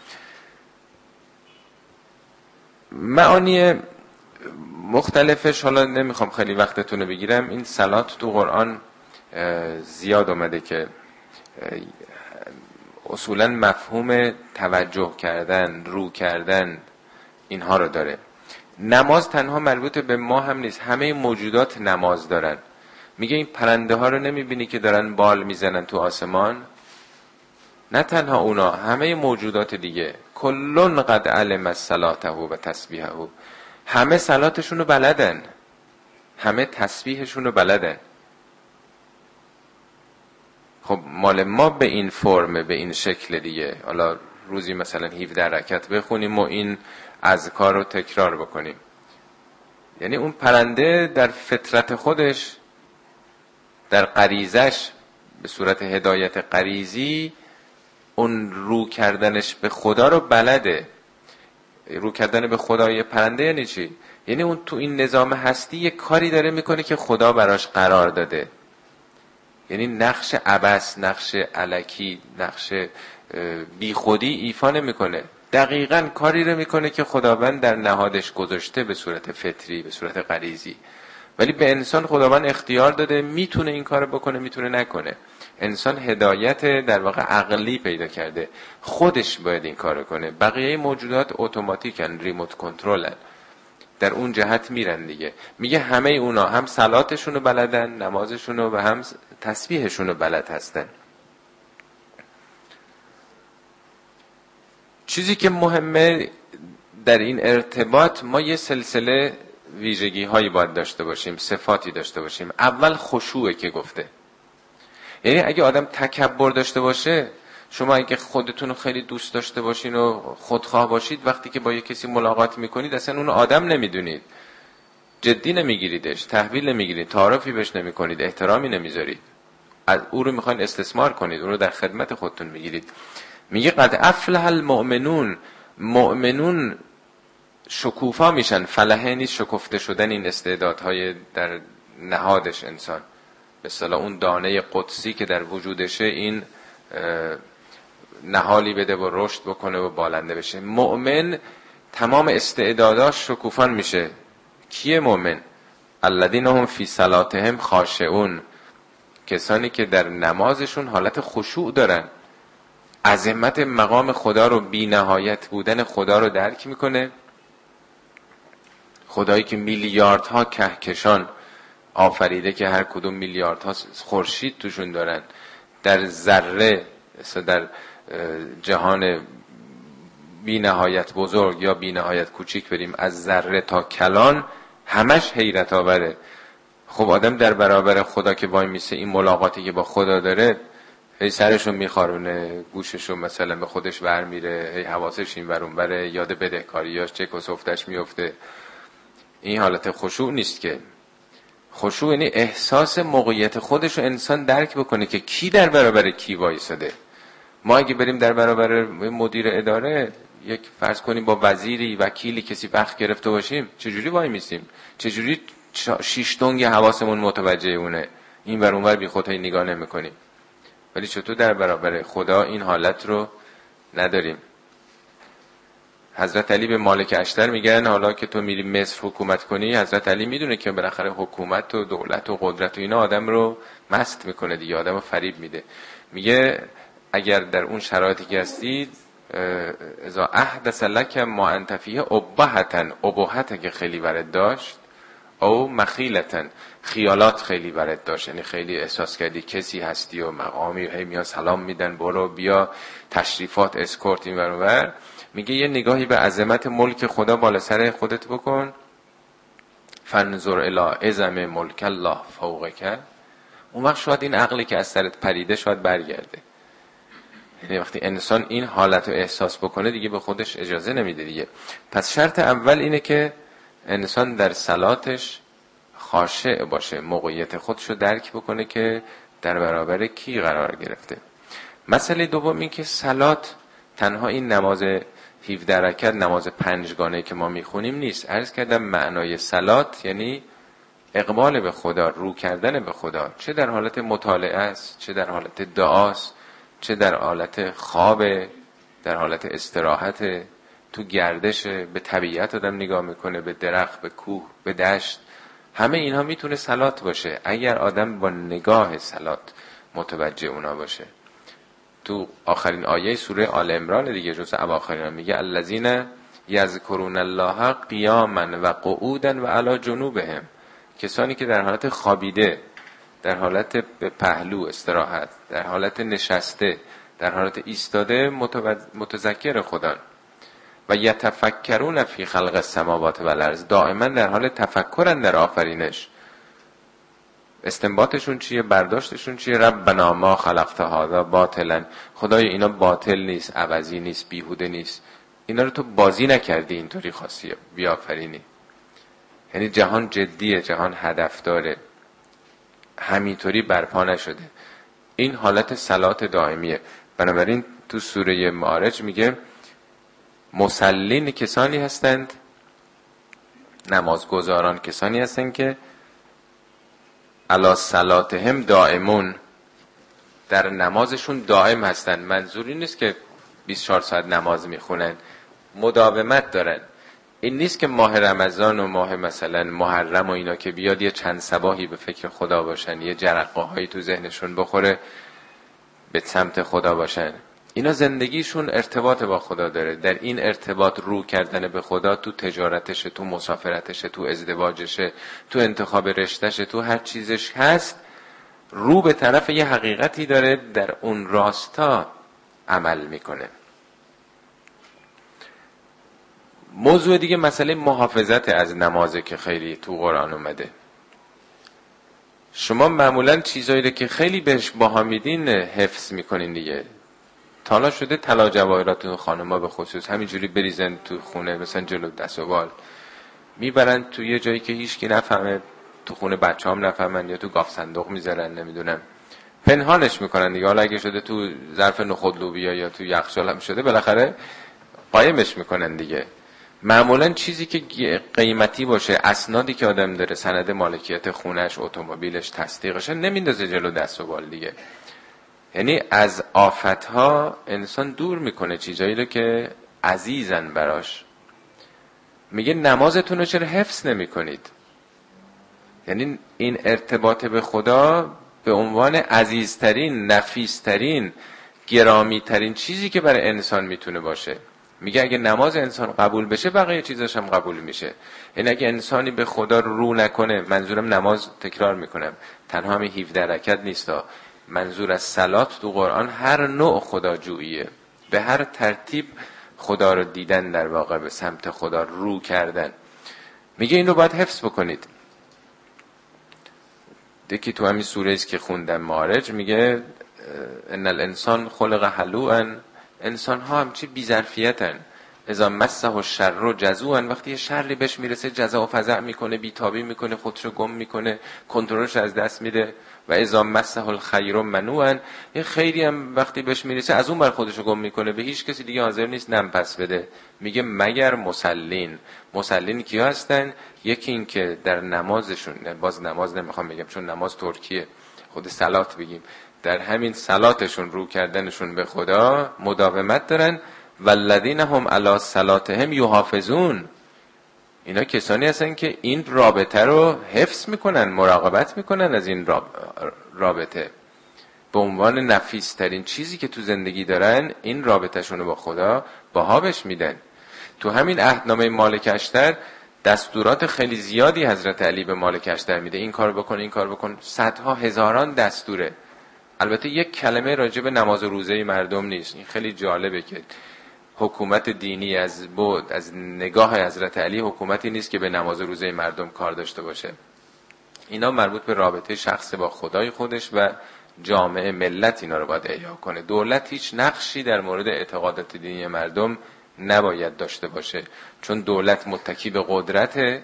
معانی مختلفش حالا نمیخوام خیلی وقتتون رو بگیرم. این صلات تو قرآن زیاد اومده که اصولا مفهوم توجه کردن، رو کردن، اینها رو داره. نماز تنها مربوط به ما هم نیست، همه موجودات نماز دارن. میگه این پرنده ها رو نمیبینی که دارن بال میزنن تو آسمان؟ نه تنها اونا، همه موجودات دیگه. کلون قد علم صلاته و تسبیحه، همه صلاتشون رو بلدن، همه تسبیحشون رو بلدن. خب مال ما به این فرمه، به این شکل دیگه. حالا روزی مثلا هفده رکعت بخونیم و این اذکار رو تکرار بکنیم. یعنی اون پرنده در فطرت خودش، در غریزش، به صورت هدایت غریزی، اون رو کردنش به خدا رو بلده. رو کردن به خدای پرنده یعنی چی؟ یعنی اون تو این نظام هستی یک کاری داره میکنه که خدا براش قرار داده. یعنی نقش عبث، نقش الکی، نقش بیخودی ایفا نمیکنه، دقیقاً کاری رو میکنه که خداوند در نهادش گذاشته به صورت فطری، به صورت غریزی. ولی به انسان خداوند اختیار داده، میتونه این کارو بکنه، میتونه نکنه. انسان هدایت در واقع عقلی پیدا کرده، خودش باید این کارو کنه. بقیه موجودات اتوماتیکن، ریموت کنترلن، در اون جهت میرن دیگه. میگه همه اونا هم صلاتشون رو بلدن، نمازشون رو، و هم تسبیحشون رو بلد هستن. چیزی که مهمه در این ارتباط، ما یه سلسله ویژگی هایی باید داشته باشیم، صفاتی داشته باشیم. اول خشوعه که گفته، یعنی اگه آدم تکبر داشته باشه، شما اگه خودتون رو خیلی دوست داشته باشین و خودخواه باشید، وقتی که با یه کسی ملاقات میکنید اصلا اون آدم نمیدونید، جدی نمیگیریدش، تحویل نمیگیرید، تعارفی بهش نمیکنید، احترامی نمیذارید، از او رو میخواین استثمار کنید، اون رو در خدمت خودتون میگیرید. میگه قد افلح المؤمنون، مؤمنون شکوفا میشن. فلحه نیست شکفته شدن این استعدادهای در نهادش انسان، به اصطلاح اون دانه قدسی که در وجودشه، این نهالی بده و رشد بکنه و بالنده بشه. مؤمن تمام استعداداش شکوفان میشه. کیه مؤمن؟ الذین هم فی صلاتهم خاشعون، کسانی که در نمازشون حالت خشوع دارن، عظمت مقام خدا رو، بی نهایت بودن خدا رو درک میکنه. خدایی که میلیاردها کهکشان آفریده که هر کدوم میلیاردها خورشید توشون دارن، در ذره، در جهان بی نهایت بزرگ یا بی نهایت کوچیک بریم، از ذره تا کلان همش حیرت آوره. خب آدم در برابر خدا که وای میسه، این ملاقاتی که با خدا داره، هی سرشو میخارونه، گوششو مثلا به خودش برمیره، هی حواسش این ورون بره، یاد بدهکاریاش چک و سفتش میفته. این حالت خشوع نیست که. خشوع یعنی احساس موقعیت خودشو انسان درک بکنه که کی در برابر کی وایساده. ما اگه بریم در برابر مدیر اداره، یک فرض کنیم با وزیری، وکیلی، کسی بخت گرفته باشیم، چجوری وای میسیم؟ چجوری شیش دنگ حواسمون متوجه اونه، این ور اون ور بی خودی نگاه نمیکنیم؟ ولی چطور در برابر خدا این حالت رو نداریم؟ حضرت علی به مالک اشتر میگن حالا که تو میری مصر حکومت کنی، حضرت علی میدونه که بالاخره حکومت و دولت و قدرت و اینا آدم رو مست میکنه دیگه، آدم رو فریب میده. میگه اگر در اون شرایطی که هستی، اذا احدث لک ما انت فیه ابهتن، ابهت که خیلی ورد داشت، او مخیلتن، خیالات خیلی ورد داشت، یعنی خیلی احساس کردی کسی هستی و مقامی، هی میاد سلام میدن، برو بیا، تشریفات، اسکورت، این ور اون ور. میگه یه نگاهی به عظمت ملک خدا بالا سر خودت بکن، فانظر الی عظم ملک الله فوقک. اون وقت شاید این عقلی که از سرت پریده شاید برگرده. یعنی وقتی انسان این حالت رو احساس بکنه دیگه به خودش اجازه نمیده دیگه. پس شرط اول اینه که انسان در صلاتش خاشع باشه، موقعیت خودش رو درک بکنه که در برابر کی قرار گرفته. مسئله دوم این که صلات تنها این نماز هفده رکعت، نماز پنجگانه که ما میخونیم نیست. عرض کردم معنای صلات یعنی اقبال به خدا، رو کردن به خدا، چه در حالت مطالعه است، چه در حالت دعاست، چه در حالت خواب، در حالت استراحت، تو گردش، به طبیعت آدم نگاه میکنه، به درخت، به کوه، به دشت. همه اینها میتونه صلات باشه اگر آدم با نگاه صلات متوجه اونا باشه. تو آخرین آیه سوره آل عمران دیگه، جزء اواخرین، میگه الذین یذکرون الله قیاما و قعودا و علی جنوبهم، کسانی که در حالت خوابیده، در حالت به پهلو استراحت، در حالت نشسته، در حالت ایستاده متذکر خدا، و یتفکرون فی خلق السماوات و الارض، دائما در حال تفکرن در آفرینش. استنباطشون چیه؟ برداشتشون چیه؟ ربنا ما خلقت هذا باطلا، خدای اینا باطل نیست، عوضی نیست، بیهوده نیست، اینا رو تو بازی نکردی اینطوری خاصی بیافرینی. یعنی جهان جدیه، جهان هدف داره، همینطوری برپا نشده. این حالت صلات دائمیه. بنابراین تو سوره معارج میگه مسلین کسانی هستند نمازگزاران کسانی هستن که علی صلاتهم دائمون، در نمازشون دائم هستن. منظوری نیست که بیست و چهار ساعت نماز میخونن، مداومت دارن. این نیست که ماه رمضان و ماه مثلا محرم و اینا که بیاد یه چند صباحی به فکر خدا باشن، یه جرقه هایی تو ذهنشون بخوره به سمت خدا باشن. اینا زندگیشون ارتباط با خدا داره. در این ارتباط رو کردن به خدا تو تجارتشه، تو مسافرتشه، تو ازدواجشه، تو انتخاب رشتهشه، تو هر چیزش هست، رو به طرف یه حقیقتی داره، در اون راستا عمل میکنه. موضوع دیگه مسئله محافظت از نمازه که خیلی تو قرآن اومده. شما معمولا چیزایی که خیلی بهش باها میدین حفظ میکنین دیگه. تالا شده طلا جواهرات خانم‌ها به خصوص همینجوری بریزن تو خونه، مثلا جلو دست و بال میبرن تو یه جایی که هیچکی نفهمه، تو خونه بچه‌هام نفهمن، یا تو گاف صندوق میذارن، نمیدونم پنهانش میکنن دیگه. حالا اگه شده تو ظرف نخود لوبیا یا تو یخچال هم شده، بالاخره قایمش میکنن دیگه. معمولا چیزی که قیمتی باشه، اسنادی که آدم داره، سند مالکیت خونش، اتومبیلش، تصدیقش، نمیندازه جلو دست و بال دیگه. یعنی از آفتها انسان دور میکنه چیزایی رو که عزیزن براش. میگه نمازتون رو چرا حفظ نمی کنید؟ یعنی این ارتباط به خدا به عنوان عزیزترین، نفیسترین، گرامیترین چیزی که برای انسان میتونه باشه. میگه اگه نماز انسان قبول بشه، بقیه چیزاش هم قبول میشه. یعنی اگه انسانی به خدا رو رو نکنه، منظورم نماز، تکرار میکنم، تنها همین هفده رکعت نیستا، منظور از صلات تو قرآن هر نوع خداجوییه، به هر ترتیب خدا رو دیدن، در واقع به سمت خدا رو کردن. میگه این رو باید حفظ بکنید. دیگه تو همین سوره است که خوندم معارج، میگه ان الانسان خلق هلوعا، انسان ها همچی بی‌ظرفیتن، اذا مسه الشر جزوعا، وقتی یه شری بهش میرسه جزع و فزع میکنه، بیتابی میکنه، خودشو گم میکنه، کنترلش از دست میده. و اذا مسه الخیر منوعا، یه خیری هم وقتی بهش میرسه از اون بر خودشو گم میکنه، به هیچ کسی دیگه حاضر نیست نم پس بده. میگه مگر مسلین. مسلین کیا هستن؟ یکی این که در نمازشون، باز نماز نمیخوام بگم چون نماز ترکیه، خود صلات بگیم، در همین صلاتشون رو کردنشون به خدا مداومت دارن. والذین هم علی صلاتهم یحافظون، اینا کسانی هستن که این رابطه رو حفظ میکنن، مراقبت میکنن از این رابطه، به عنوان نفیسترین چیزی که تو زندگی دارن این رابطهشون رو با خدا باها بهش میدن. تو همین عهدنامه مالک اشتر دستورات خیلی زیادی حضرت علی به مالک اشتر میده، این کار بکن، این کار بکن، صدها هزاران دستوره. البته یک کلمه راجع به نماز و روزه مردم نیست. این خیلی جالبه که حکومت دینی از بود از نگاه حضرت علی حکومتی نیست که به نماز و روزه مردم کار داشته باشه. اینا مربوط به رابطه شخص با خدای خودش و جامعه ملت اینا رو باید احیا کنه. دولت هیچ نقشی در مورد اعتقادات دینی مردم نباید داشته باشه، چون دولت متکی به قدرته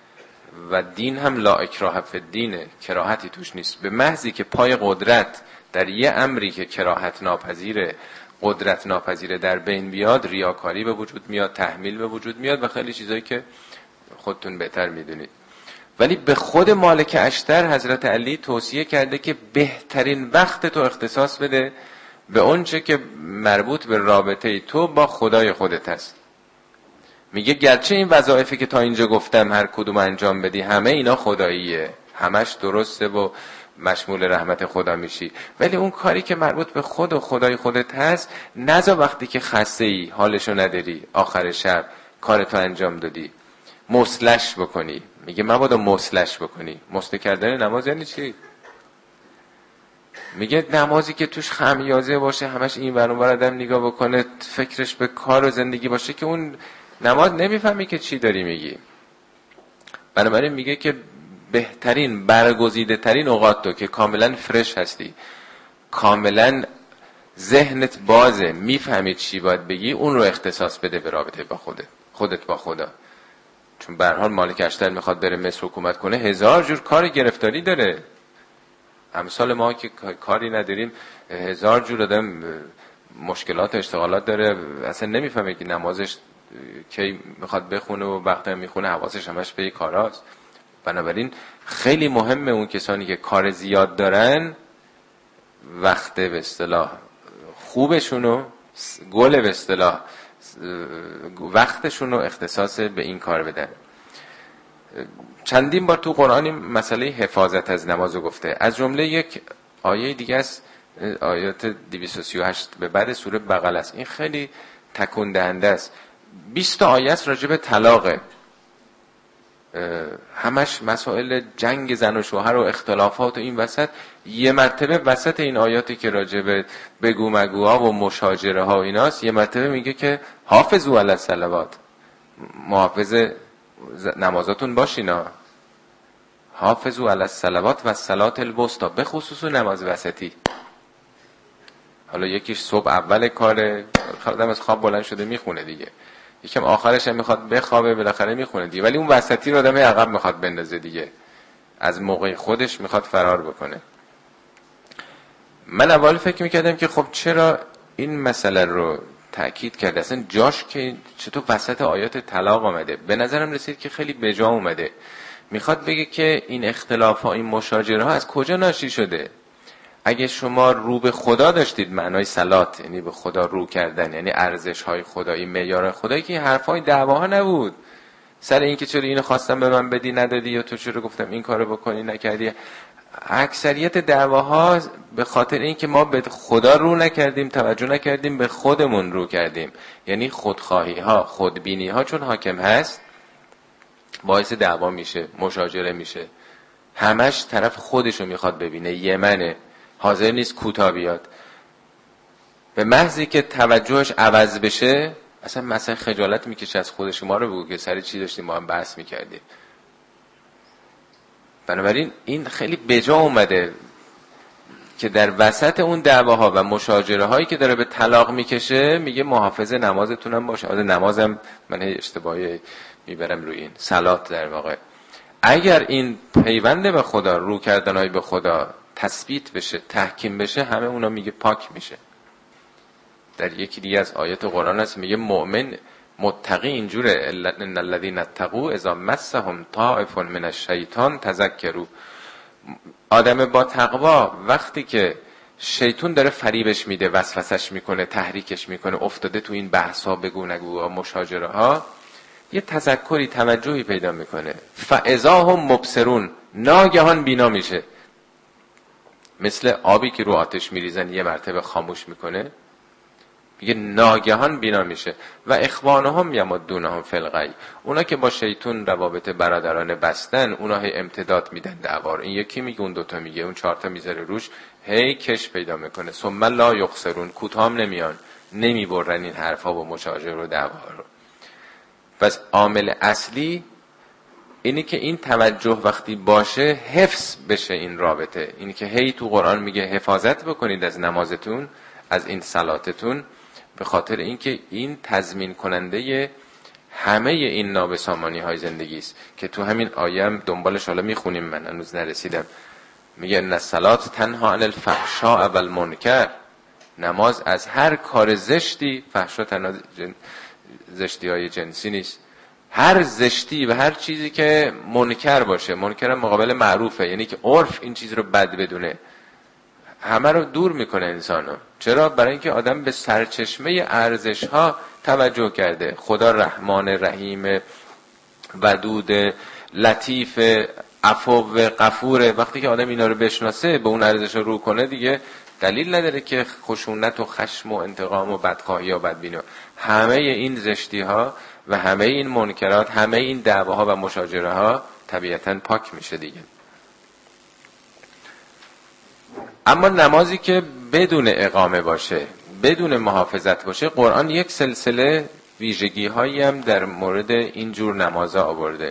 و دین هم لا اکراه فی الدین، کراهتی توش نیست. به محضی که پای قدرت در یه امری که کراهت ناپذیره، قدرت ناپذیره در بین بیاد، ریاکاری به وجود میاد، تحمیل به وجود میاد و خیلی چیزایی که خودتون بهتر میدونید. ولی به خود مالک اشتر حضرت علی توصیه کرده که بهترین وقت تو اختصاص بده به اونچه که مربوط به رابطه تو با خدای خودت هست. میگه گرچه این وظایفی که تا اینجا گفتم هر کدوم انجام بدی همه اینا خداییه، همش درسته و مشمول رحمت خدا میشی، ولی اون کاری که مربوط به خود و خدای خودت هست نذار وقتی که خسته ای، حالشو نداری، آخر شب کارتو انجام دادی مسلش بکنی. میگه مبادا مسلش بکنی. مسله کردن نماز یعنی چی؟ میگه نمازی که توش خمیازه باشه، همش این ور اون ور آدم نگاه بکنه، فکرش به کار و زندگی باشه، که اون نماز نمیفهمی که چی داری میگی. بنابراین میگه که بهترین، برگزیده ترین اوقات تو که کاملا فرش هستی، کاملا ذهنت بازه، میفهمی چی باید بگی، اون رو اختصاص بده به رابطه با خودت خودت با خدا. چون به هر حال مالک اشتر میخواد بره مصر حکومت کنه، هزار جور کار گرفتاری داره. امثال ما که کاری نداریم، هزار جور آدم مشکلات و اشتغالات داره، اصلا نمیفهمه که نمازش کی میخواد بخونه و وقتی میخونه حواسش همش به کاراست. بنابراین خیلی مهمه اون کسانی که کار زیاد دارن وقت به اصطلاح خوبشونو گل به اصطلاح وقتشونو اختصاص به این کار بدن. چندین بار تو قرآن این مسئله حفاظت از نمازو گفته. از جمله یک آیه دیگه است، آیات دویست و سی و هشت به بعد سوره بقره است. این خیلی تکون دهنده است. بیست آیه است راجع به طلاقه، همش مسائل جنگ زن و شوهر و اختلافات و این وسط. یه مرتبه وسط این آیاتی که راجع به بگو مگوها و مشاجره ها و ایناست، یه مرتبه میگه که حافظوا علی الصلوات، محافظ نمازاتون باشینا. حافظوا علی الصلوات و الصلاة الوسطی، به خصوص نماز وسطی. حالا یکیش صبح اول کاره، آدم از خواب بلند شده میخونه دیگه، یکم آخرش هم میخواد بخوابه بالاخره میخونه دیگه، ولی اون وسطی رو آدم عقب میخواد بندازه دیگه، از موقع خودش میخواد فرار بکنه. من اول فکر میکردم که خب چرا این مسئله رو تأکید کرده، اصلا جاش که چطور وسط آیات طلاق آمده. به نظرم رسید که خیلی بجا اومده، میخواد بگه که این اختلاف ها، این مشاجره ها از کجا ناشی شده. اگه شما رو به خدا داشتید، معنای صلات یعنی به خدا رو کردن، یعنی ارزش های خدایی، معیار خدایی، که حرفای دعواها نبود سر این که چرا اینو خواستم به من بدی ندادی، یا تو چرا گفتم این کارو بکنی نکردی. اکثریت دعواها به خاطر این که ما به خدا رو نکردیم، توجه نکردیم، به خودمون رو کردیم. یعنی خودخواهی ها، خودبینی ها چون حاکم هست باعث دعوا میشه، مشاجره میشه. همش طرف خودشو میخواد ببینه، یمنه، حاضر نیست کوتاه بیاد. به محضی که توجهش عوض بشه اصلا مثلا خجالت میکشه از خودش. ما رو بگو که سر چی داشتیم ما هم بحث میکردیم. بنابراین این خیلی بجا اومده که در وسط اون دعواها و مشاجره هایی که داره به طلاق میکشه میگه محافظ نمازتونم باشه. از نمازم من اشتباهی میبرم روی این صلات در واقع. اگر این پیونده به خدا، رو کردنهای به خدا تثبیت بشه، تحکیم بشه، همه اونا میگه پاک میشه. در یکی دیگه از آیات قرآن هست میگه مؤمن متقی اینجوره، ان الذين اتقوا اذا مسهم طائف من الشیطان تذکروا. آدم با تقوا وقتی که شیطان داره فریبش میده، وسوسش میکنه، تحریکش میکنه، افتاده تو این بحثا، بگو نگو، مشاجره ها، یه تذکری، توجهی پیدا میکنه. فاذا هم مبصرون، ناگهان بینا میشه. مثل آبی که رو آتش میریزن یه مرتبه خاموش میکنه، میگه ناگهان بینا میشه. و اخوانهم یمدونهم فی الغی، اونا که با شیطان روابط برادرانه بستن، اونا هی امتداد میدن دعوا رو. این یکی میگه، اون دوتا میگه، اون چهارتا میذاره روش، هی کش پیدا میکنه. ثم لا یخسرون، کوتام نمیان، نمیبرن این حرفا و مشاجره و دعوا رو. پس عامل اصلی اینی که این توجه وقتی باشه حفظ بشه این رابطه. اینی که هی تو قرآن میگه حفاظت بکنید از نمازتون، از این صلاتتون، به خاطر اینکه این تضمین کننده همه این نابسامانی های زندگی است که تو همین آیه هم دنبالش حالا میخونیم، من هنوز نرسیدم. میگه ان الصلات تنها عن الفحشاء و المنکر، نماز از هر کار زشتی، فحشا تنها جن... زشتی های جنسی نیست، هر زشتی و هر چیزی که منکر باشه. منکر مقابل معروفه، یعنی که عرف این چیز رو بد بدونه، همه رو دور میکنه انسانو. چرا؟ برای اینکه آدم به سرچشمه ارزش ها توجه کرده. خدا رحمان، رحیم، ودود، لطیف، عفو، غفور. وقتی که آدم اینا رو بشناسه، به اون ارزش ها رو کنه، دیگه دلیل نداره که خشونت و خشم و انتقام و بدخواهی و بدبینی، همه این زشتی ها و همه این منکرات، همه این دعواها و مشاجره ها طبیعتاً پاک میشه دیگه. اما نمازی که بدون اقامه باشه، بدون محافظت باشه، قرآن یک سلسله ویژگی هایی هم در مورد این جور نمازها آورده.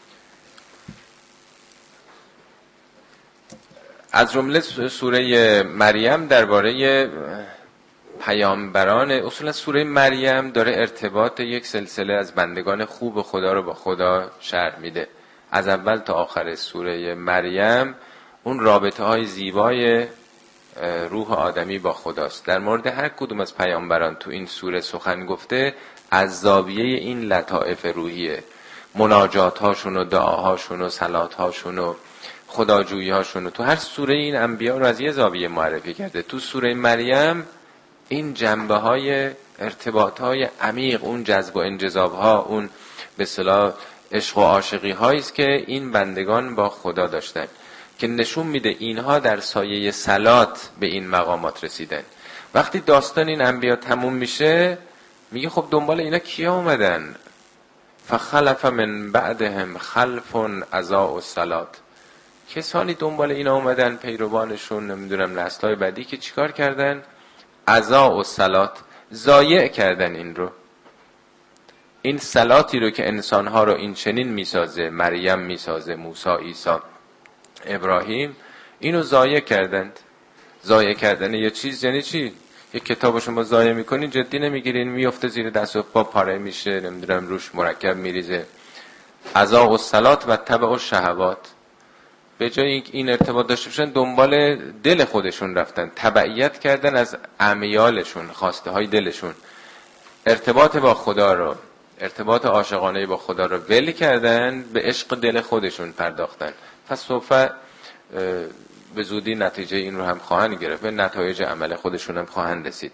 از جمله سوره مریم درباره پیامبران، اصولا سوره مریم داره ارتباط یک سلسله از بندگان خوب خدا رو با خدا شرح میده. از اول تا آخر سوره مریم اون رابطه های زیبای روح آدمی با خداست. در مورد هر کدوم از پیامبران تو این سوره سخن گفته از زاویه این لطائف روحیه، مناجات هاشون و دعاهاشون و صلات هاشون و خداجویی هاشون. تو هر سوره این انبیا رو از یه زاویه معرفی کرده. تو سوره مریم این جنبه های ارتباط های عمیق، اون جذب و انجذاب ها، اون به اصطلاح عشق و عاشقی هایی است که این بندگان با خدا داشتن که نشون میده اینها در سایه صلات به این مقامات رسیدن. وقتی داستان این انبیا تموم میشه میگه خب دنبال اینا کیا اومدن؟ فخلف من بعدهم خلف اضاعوا الصلاة. کسانی دنبال اینا اومدن، پیروانشون، نمیدونم نسل‌های بعدی، که چیکار کردن؟ اضاعوا الصلاة، ضایع کردن این رو. این صلاتی رو که انسانها رو این چنین میسازه، مریم میسازه، موسی، عیسی، ابراهیم، اینو ضایع کردند. ضایع کردن یه چیز یعنی چی؟ یک کتاب شما ضایع میکنین، جدی نمیگیرین، میفته زیر دست و پا، پاره میشه، نمیدونم روش مرکب میریزه. اضاعوا الصلاة و اتبعوا الشهوات. به جای اینکه این ارتباط داشته باشن دنبال دل خودشون رفتن، تبعیت کردن از امیالشون، خواسته های دلشون. ارتباط با خدا رو، ارتباط عاشقانه با خدا رو ول کردن، به عشق دل خودشون پرداختن. پس سوف به زودی نتیجه این رو هم خواهند گرفت، به نتایج عمل خودشون هم خواهند رسید.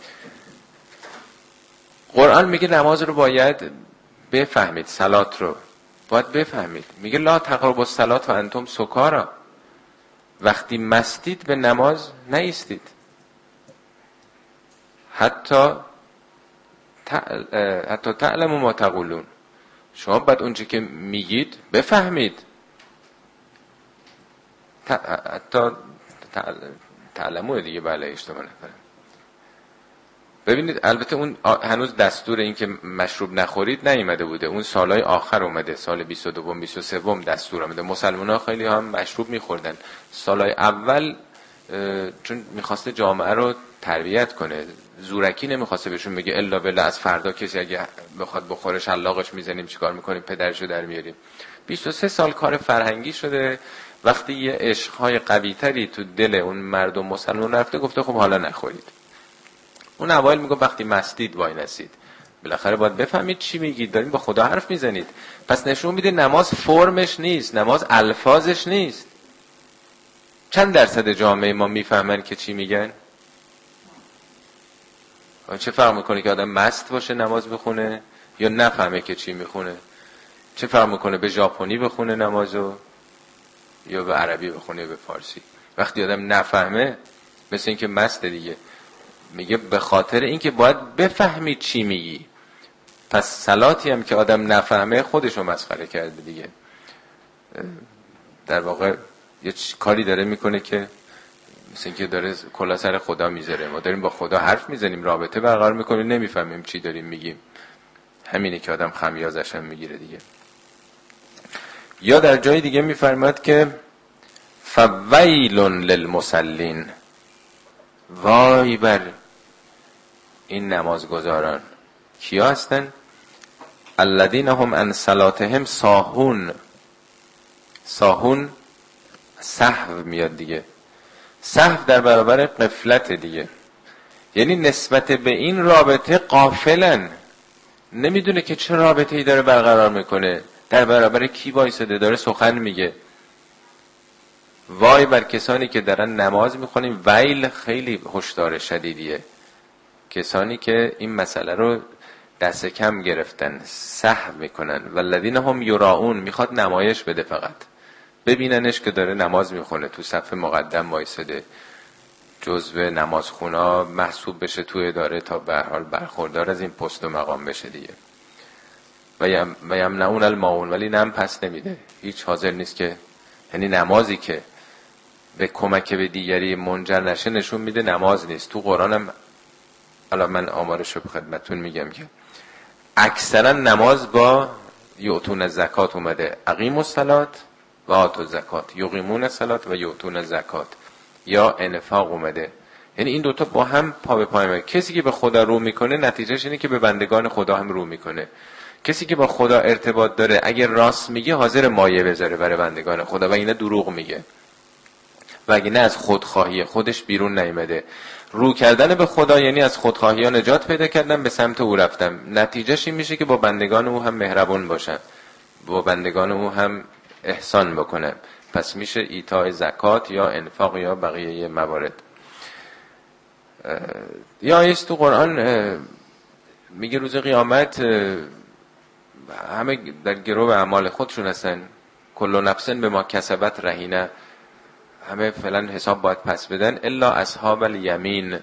قرآن میگه نماز رو باید بفهمید، صلات رو باید بفهمید. میگه لا تقربوا الصلاة و انتم سکارا. وقتی مستید به نماز نایستید. حتی حتی تعلموا ما تقولون. شما باید اونچه که میگید بفهمید. حتی تعلموا دیگه، بله اشتباه نکنم. ببینید البته اون هنوز دستور این که مشروب نخورید نیامده بوده، اون سالهای آخر اومده، سال بیست و دو بیست و سه دستور اومده. مسلمان‌ها خیلی هم مشروب میخوردن. سالهای اول چون میخواسته جامعه رو تربیت کنه، زورکی نمیخواسته بهشون بگه الا بالله از فردا کسی اگه بخواد بخوره شلاقش میزنیم، چیکار میکنیم، پدرشو در میاریم. بیست و سه سال کار فرهنگی شده. وقتی یه عشق‌های قوی‌تری تو دل اون مردم مسلمان رفته، گفته خب حالا نخورید. اون اوایل میگه وقتی مستید وای نسید. بالاخره باید بفهمید چی میگید، دارین با خدا حرف میزنید. پس نشون میده نماز فرمش نیست، نماز الفاظش نیست. چند درصد جامعه ما میفهمن که چی میگن؟ چه فرق میکنه که آدم مست باشه نماز بخونه یا نفهمه که چی میخونه؟ چه فرق میکنه به ژاپنی بخونه نمازو یا به عربی بخونه یا به فارسی؟ وقتی آدم نفهمه مثل این که مست دیگه. میگه به خاطر اینکه باید بفهمی چی میگی. پس صلاتی هم که آدم نفهمه خودشو مسخره کرده دیگه. در واقع یه کاری داره میکنه که مثل اینکه داره کلا سر خدا میذاره. ما داریم با خدا حرف میزنیم، رابطه برقرار میکنیم، نمیفهمیم چی داریم میگیم. همینه که آدم خمیازش هم میگیره دیگه. یا در جای دیگه میفرماد که فویل للمصلین. وای بر این نمازگزاران. کیا هستن؟ الذین هم عن صلاتهم ساهون. ساهون سهو میاد دیگه. سهو در برابر غفلت دیگه. یعنی نسبت به این رابطه غافلن، نمیدونه که چه رابطه‌ای داره برقرار میکنه، در برابر کی وایساده، داره سخن میگه. وای بر کسانی که دارن نماز میخونن. ویل خیلی هشدار شدیدیه. کسانی که این مسئله رو دست کم گرفتن، سهو میکنن. والذین هم یراؤون، میخواد نمایش بده، فقط ببیننش که داره نماز میخونه، تو صف مقدم وایساده، جزو نمازخونا محسوب بشه تو اداره تا به هر حال برخوردار از این پست و مقام بشه دیگه. و یمنعون الماعون، ولی نم پس نمیده، هیچ حاضر نیست که، یعنی نمازی که به کمک به دیگری منجر نشه نشون میده نماز نیست. تو قرآن هم الان من آمارشو به خدمتتون میگم که اکثرا نماز با یؤتون الزکات اومده. اقیموا الصلاة و آتوا الزکات، یقیمون الصلاة و یؤتون الزکات، یا انفاق اومده. یعنی این دوتا با هم پا به پای هم. کسی که به خدا رو میکنه نتیجهش اینه که به بندگان خدا هم رو میکنه. کسی که با خدا ارتباط داره اگر راست میگه حاضر مایه بذاره برای بندگان خدا و اینا دروغ میگه. وگرنه از خودخواهی خودش بیرون نیامده. رو کردن به خدا یعنی از خودخواهی ها نجات پیدا کردن، به سمت او رفتم. نتیجهش این میشه که با بندگان او هم مهربان باشم، با بندگان او هم احسان بکنم. پس میشه ایتاء زکات یا انفاق یا بقیه موارد. یا ایست تو قرآن میگه روز قیامت همه در گرو اعمال خودشون هستن، کل نفس به ما کسبت رهینه، همه فعلا حساب باید پس بدن، الا اصحاب الیمین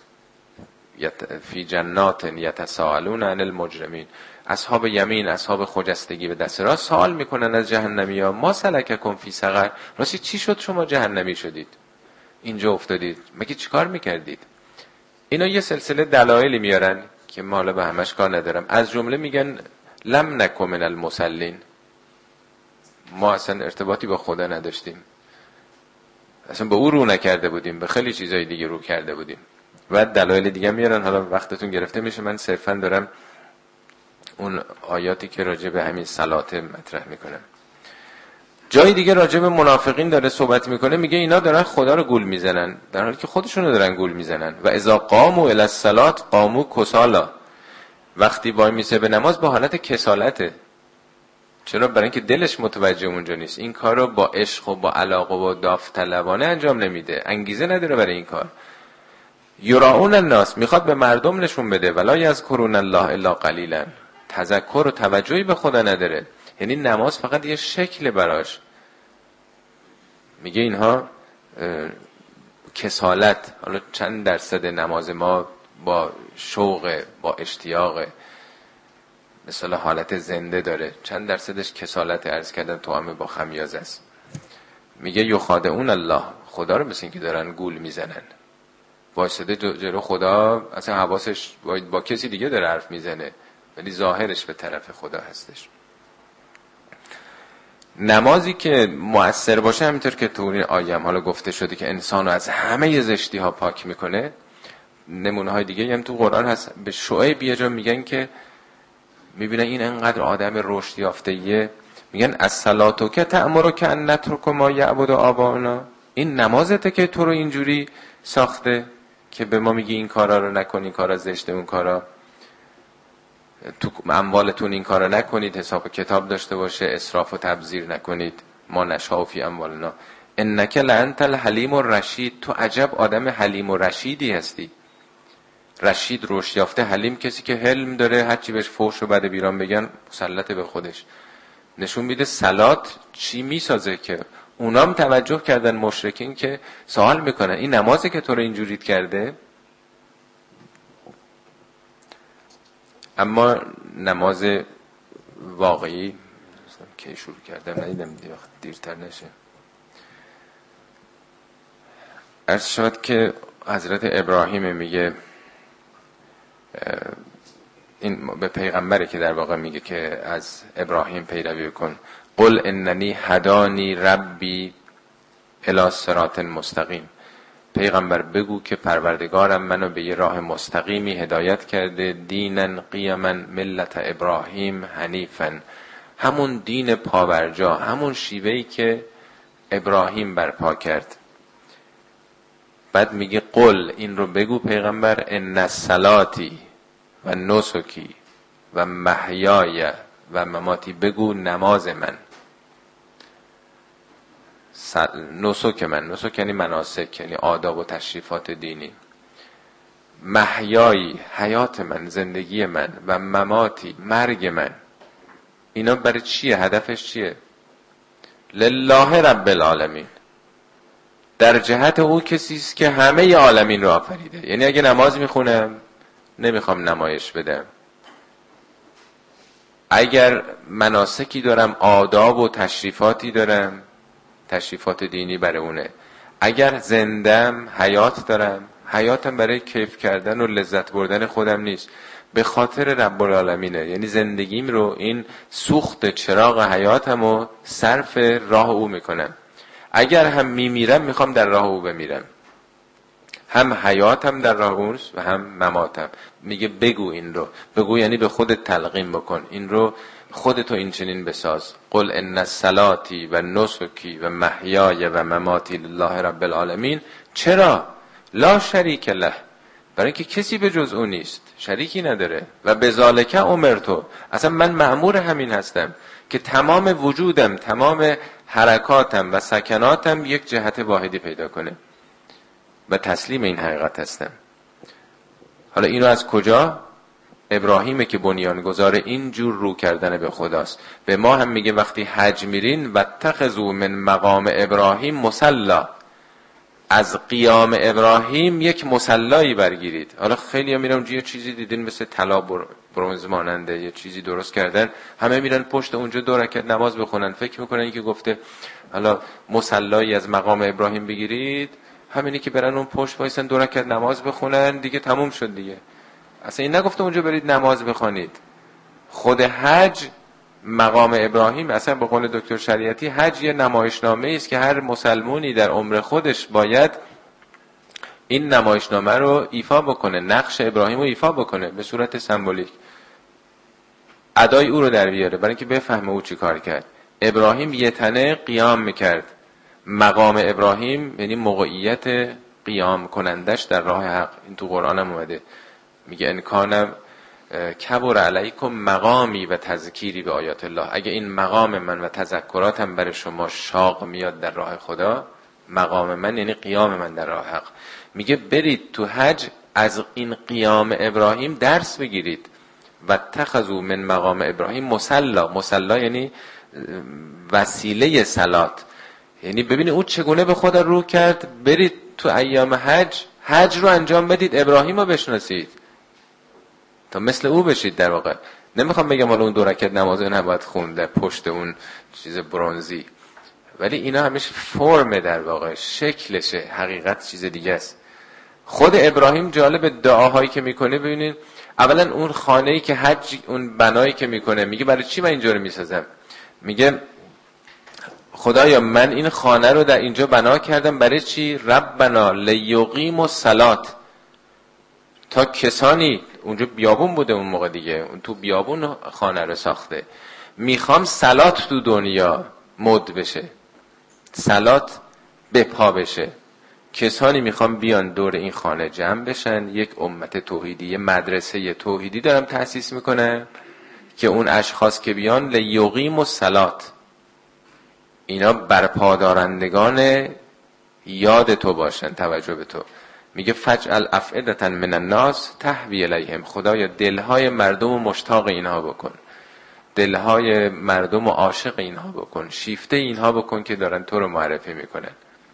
فی جنات یتساءلون عن المجرمین. اصحاب یمین، اصحاب خجستگی به دست راست سوال میکنن از جهنمیا، ما سلککم فی سقر، راستی چی شد شما جهنمی شدید، اینجا افتادید، مگه چیکار میکردید؟ اینا یه سلسله دلایلی میارن که ما حالا به همش کار ندارم. از جمله میگن لم نکن من المصلین، ما اصلا ارتباطی با خدا نداشتیم، اصلا به او رو نکرده بودیم، به خیلی چیزای دیگه رو کرده بودیم. و دلایل دیگه میارن، حالا وقتتون گرفته میشه، من صرفا دارم اون آیاتی که راجع به همین صلات مطرح میکنم. جای دیگه راجع به منافقین داره صحبت میکنه، میگه اینا دارن خدا رو گول میزنن در حالی که خودشونو دارن گول میزنن. و اذا قاموا الی الصلاه قاموا کسالا، وقتی وای میسه به نماز با حالت کسالته. چرا؟ برای اینکه دلش متوجه اونجا نیست، این کار رو با عشق و با علاقه و داوطلبانه انجام نمیده، انگیزه نداره برای این کار. یراؤون الناس، میخواد به مردم نشون بده، ولا یذکرون الله الا قلیلا، تذکر و توجهی به خدا نداره. یعنی نماز فقط یه شکل براش. میگه اینها کسالت، حالا چند درصد نماز ما با شوق، با اشتیاق، مثلا حالت زنده داره، چند درصدش کسالت، عرض کردن تو همه با خمیازه است. میگه یخادعون الله، خدا رو مثل این که دارن گول میزنن، واسطه جلو خدا اصلا حواسش با, با کسی دیگه داره حرف میزنه، ولی ظاهرش به طرف خدا هستش. نمازی که مؤثر باشه، همینطور که تو این آیه حالا گفته شده که انسانو از همه زشتی ها پاک میکنه، نمونه های دیگه هم تو قرآن هست. به شعیب یه جا میگن که میبینن این انقدر آدم رشد یافته‌ایه، میگن الصلاتو که تأمرک ان نترک ما یعبد آباؤنا، این نمازته که تو رو اینجوری ساخته که به ما میگی این کارا رو نکن، این کارا زشته، اون کارا، تو اموالتون این کارا نکنید، حساب کتاب داشته باشه، اسراف و تبذیر نکنید، ما نشاء فی اموالنا انک لانت الحلیم الرشید، تو عجب آدم حلیم و رشیدی هستی. رشید رشد یافته، حلیم کسی که حلم داره، هر چی بهش فحش و بد بیران بگن مسلط به خودش. نشون میده صلات چی میسازه که اونام توجه کردن، مشرکین که سوال میکنن این نمازی که تو رو اینجوریت کرده. اما نماز واقعی که شروع کردم ندیدم دیرتر نشه. عرض شد که حضرت ابراهیم میگه، این به پیغمبره که در واقع میگه که از ابراهیم پیروی کن، قل اننی هدانی ربی الی صراط مستقیم، پیغمبر بگو که پروردگارم منو به یه راه مستقیمی هدایت کرده، دینن قیما ملت ابراهیم حنیفا، همون دین پاورجا، همون شیوهی که ابراهیم برپا کرد. بعد میگه قل، این رو بگو پیغمبر، ان صلاتی و نسکی و محیای و مماتی، بگو نماز من، نسک من، نسک یعنی مناسک، یعنی آداب و تشریفات دینی، محیای حیات من، زندگی من، و مماتی مرگ من، اینا برای چیه؟ هدفش چیه؟ لله رب العالمین، در جهت او کسی است که همه عالمین رو آفریده. یعنی اگه نماز میخونم نمیخوام نمایش بدم، اگر مناسکی دارم، آداب و تشریفاتی دارم، تشریفات دینی برای اونه، اگر زندم، حیات دارم، حیاتم برای کیف کردن و لذت بردن خودم نیست، به خاطر رب العالمینه. یعنی زندگیم رو، این سوخت چراغ حیاتم رو صرف راه او میکنم. اگر هم میمیرم میخوام در راه او بمیرم، هم حیاتم در راه اوست و هم مماتم. میگه بگو این رو، بگو یعنی به خودت تلقین بکن این رو، خودتو این چنین بساز. قل ان صلاتی و نسکی و محیای و مماتی لله رب العالمین. چرا؟ لا شریک له، برای اینکه کسی به جز اون نیست، شریکی نداره. و بذالک امرتو، اصلا من مأمور همین هستم که تمام وجودم، تمام حرکاتم و سکناتم یک جهت واحدی پیدا کنه و تسلیم این حقیقت هستم. حالا اینو از کجا؟ ابراهیمه که بنیانگذار این جور رو کردن به خداست. به ما هم میگه وقتی حج میرین و اتخذوا من مقام ابراهیم مصلا، از قیام ابراهیم یک مصلایی برگیرید. حالا خیلی ها میرن اونجا یه چیزی دیدین مثل طلا برنز ماننده یه چیزی درست کردن، همه میرن پشت اونجا دو رکعت نماز بخونن، فکر میکنن که گفته حالا مصلایی از مقام ابراهیم بگیرید، همینی که برن اون پشت وایسن دو رکعت نماز بخونن دیگه تموم شد دیگه. اصلا این نگفته اونجا برید نماز بخونید. خود حج مقام ابراهیم، اصلا به قول دکتر شریعتی حج یه نمایشنامه است که هر مسلمونی در عمر خودش باید این نمایشنامه رو ایفا بکنه، نقش ابراهیم رو ایفا بکنه به صورت سمبولیک، ادای او رو در بیاره برای اینکه بفهمه او چی کار کرد. ابراهیم یه تنه قیام میکرد. مقام ابراهیم یعنی موقعیت قیام کنندش در راه حق. این تو قرآن هم اومده، میگه ان کان کبر علیکم مقامی و تذکیری به آیات الله. اگه این مقام من و تذکراتم برای شما شاق میاد در راه خدا، مقام من یعنی قیام من در راه حق، میگه برید تو حج از این قیام ابراهیم درس بگیرید. و اتخذوا من مقام ابراهیم مصلا. مصلا یعنی وسیله صلات، یعنی ببینید او چگونه به خدا رو کرد. برید تو ایام حج حج رو انجام بدید، ابراهیم رو بشناسید تا مثل او بشید. در واقع نمیخوام بگم حالا اون دو رکعت نماز نباید خوند در پشت اون چیز برنزی، ولی اینا همیشه فرم، در واقع شکلشه، حقیقت چیز دیگه است. خود ابراهیم جالب دعاهایی که میکنه. ببینید اولا اون خانه‌ای که حج، اون بنایی که میکنه، میگه برای چی من اینجا رو میسازم؟ میگه خدایا من این خانه رو در اینجا بنا کردم برای چی؟ ربنا لیقیم الصلات، تا کسانی، اونجا بیابون بوده اون موقع دیگه، اون تو بیابون خانه رو ساخته، میخوام صلات تو دنیا مد بشه، صلات به پا بشه، کسانی میخوام بیان دور این خانه جمع بشن، یک امت توحیدی، یه مدرسه توحیدی دارم تأسیس میکنه که اون اشخاص که بیان لیقیم الصلات، اینا برپادارندگان یاد تو باشن، توجه به تو. میگه فجعل افئدة من الناس تهوی الیهم. خدایا دلهای مردم رو مشتاق اینها بکن، دلهای مردم رو عاشق اینها بکن، شیفته اینها بکن که دارن تو رو معرفی میکنن.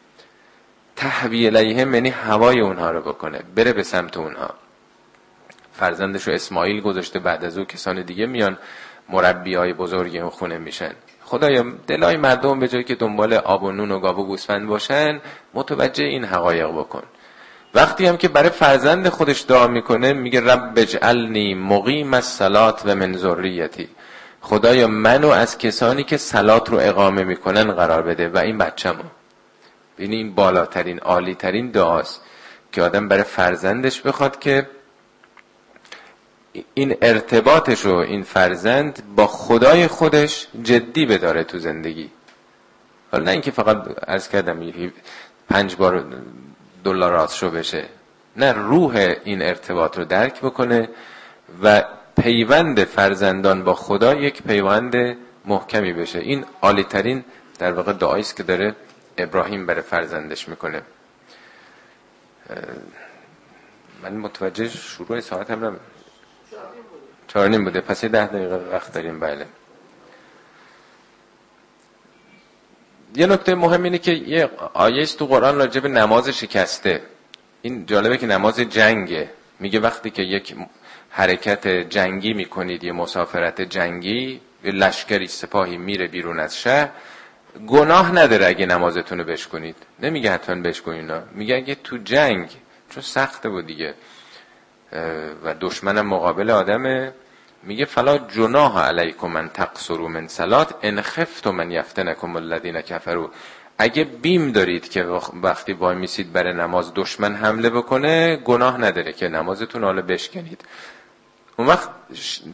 تهوی الیهم یعنی هوای اونها رو بکنه، بره به سمت اونها. فرزندش رو اسماعیل گذاشته، بعد از او کسان دیگه میان مربیای بزرگی اون خونه میشن. خدایا دلهای مردم به جایی که دنبال آب و نون و گاو و گوسفند باشن، متوجه این حقایق بکن. وقتی هم که برای فرزند خودش دعا میکنه، میگه رب اجعلنی مقیم الصلاة و من ذریتی. خدایا منو از کسانی که صلات رو اقامه میکنن قرار بده و این بچه‌مو. ببین این بالاترین، عالی ترین دعاست که آدم برای فرزندش بخواد که این ارتباطش رو، این فرزند با خدای خودش جدی بداره تو زندگی. حالا نه اینکه فقط عرض کردم پنج بار دلارات شو بشه، نه، روح این ارتباط رو درک بکنه و پیوند فرزندان با خدا یک پیوند محکمی بشه. این عالی ترین در واقع دعایی است که داره ابراهیم برای فرزندش میکنه. من متوجه شروع ساعت هم نمیم چهار نیم بوده، پس یه ده دقیقه وقت داریم. بله. یه نکته مهم اینه که یه آیه است تو قرآن راجع به نماز شکسته. این جالبه که نماز جنگه. میگه وقتی که یک حرکت جنگی میکنید، یه مسافرت جنگی، یه لشکری سپاهی میره بیرون از شهر، گناه نداره اگه نمازتون رو بشکنید. نمیگه حتما بشکنید، میگه اگه تو جنگ، چون سخته بود دیگه و دشمنم مقابل آدمه، میگه فلا جناح علیکم من تقصروا من صلات ان خفتم من یفتنکم الذین کفروا. اگه بیم دارید که وقتی وای میسید برای نماز دشمن حمله بکنه، گناه نداره که نمازتون حالا بشکنید. اون وقت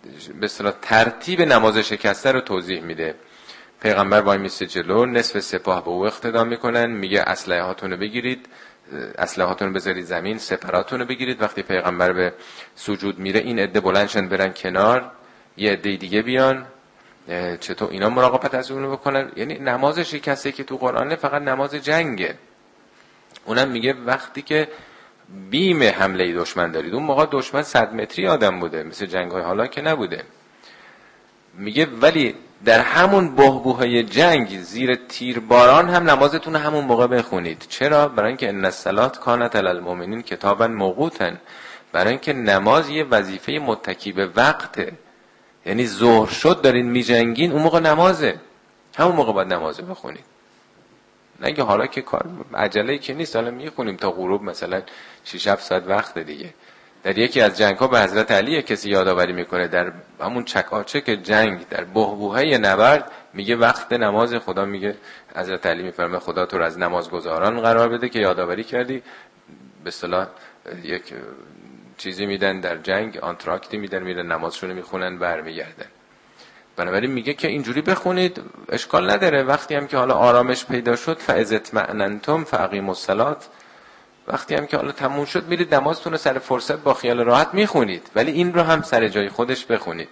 به اصطلاح ترتیب نماز شکسته رو توضیح میده. پیغمبر وای میسته جلو، نصف سپاه به او اقتدا میکنن، میگه اسلحه هاتون رو بگیرید، اسلحه هاتون رو بذارید زمین، سپراتون رو بگیرید. وقتی پیغمبر به سجود میره این عده بلندشن برن کنار، یه عده دیگه بیان، چطور اینا مراقبت از اون بکنن. یعنی نماز شکسته که تو قرآن فقط نماز جنگه. اونم میگه وقتی که بیم حمله دشمن دارید. اون موقع دشمن صد متری آدم بوده، مثل جنگ‌های حالا که نبوده. میگه ولی در همون بحبوحه جنگ زیر تیر باران هم نمازتون همون موقع بخونید. چرا؟ برای اینکه ان الصلاة کانت علی المؤمنین کتابا موقوتا. برای اینکه نماز یه وظیفه متکی به وقته. یعنی ظهر شد دارین میجنگین، اون موقع نمازه، همون موقع باید نمازه بخونید. نه که حالا که کار عجله‌ای که نیست، حالا میخونیم تا غروب مثلا شش هفت ساعت وقت دیگه. در یکی از جنگ‌ها به حضرت علی کسی یادآوری میکنه، در همون چکاچک جنگ، در بحبوحه نبرد، میگه وقت نماز. خدا میگه، حضرت علی میفرمه خدا تو رو از نمازگزاران قرار بده که یادآوری کردی. به اصطلاح یک چیزی میدن در جنگ، آنتراکتی میدن، میرن نمازشون میخونن برمیگردن. بنابراین میگه که اینجوری بخونید، اشکال نداره. وقتی هم که حالا آرامش پیدا شد، فاذا اطمأننتم فاقیموا الصلاة، وقتی هم که حالا تموم شد میرید نمازتون رو سر فرصت با خیال راحت میخونید، ولی این رو هم سر جای خودش بخونید.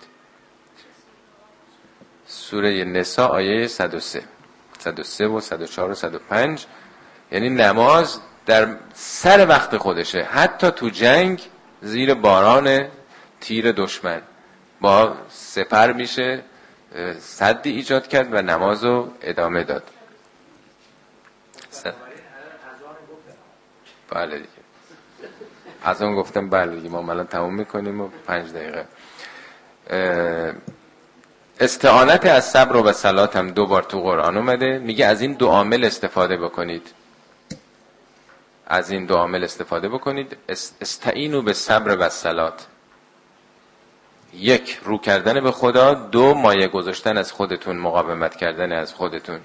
سوره نساء آیه صد و سه صد و سه و صد و چهار و صد و پنج. یعنی نماز در سر وقت خودشه، حتی تو جنگ زیر باران تیر دشمن با سپر میشه صدی ایجاد کرد و نمازو ادامه داد. بله دیگه، از اون گفتم بله دیگه، ما الان تموم میکنیم و پنج دقیقه. استعانت از صبر و صلات هم دو بار تو قرآن اومده. میگه از این دو عامل استفاده بکنید، از این دو عامل استفاده بکنید. استعینوا بالصبر و صلات. یک، رو کردن به خدا. دو، مایه گذاشتن از خودتون، مقاومت کردن از خودتون.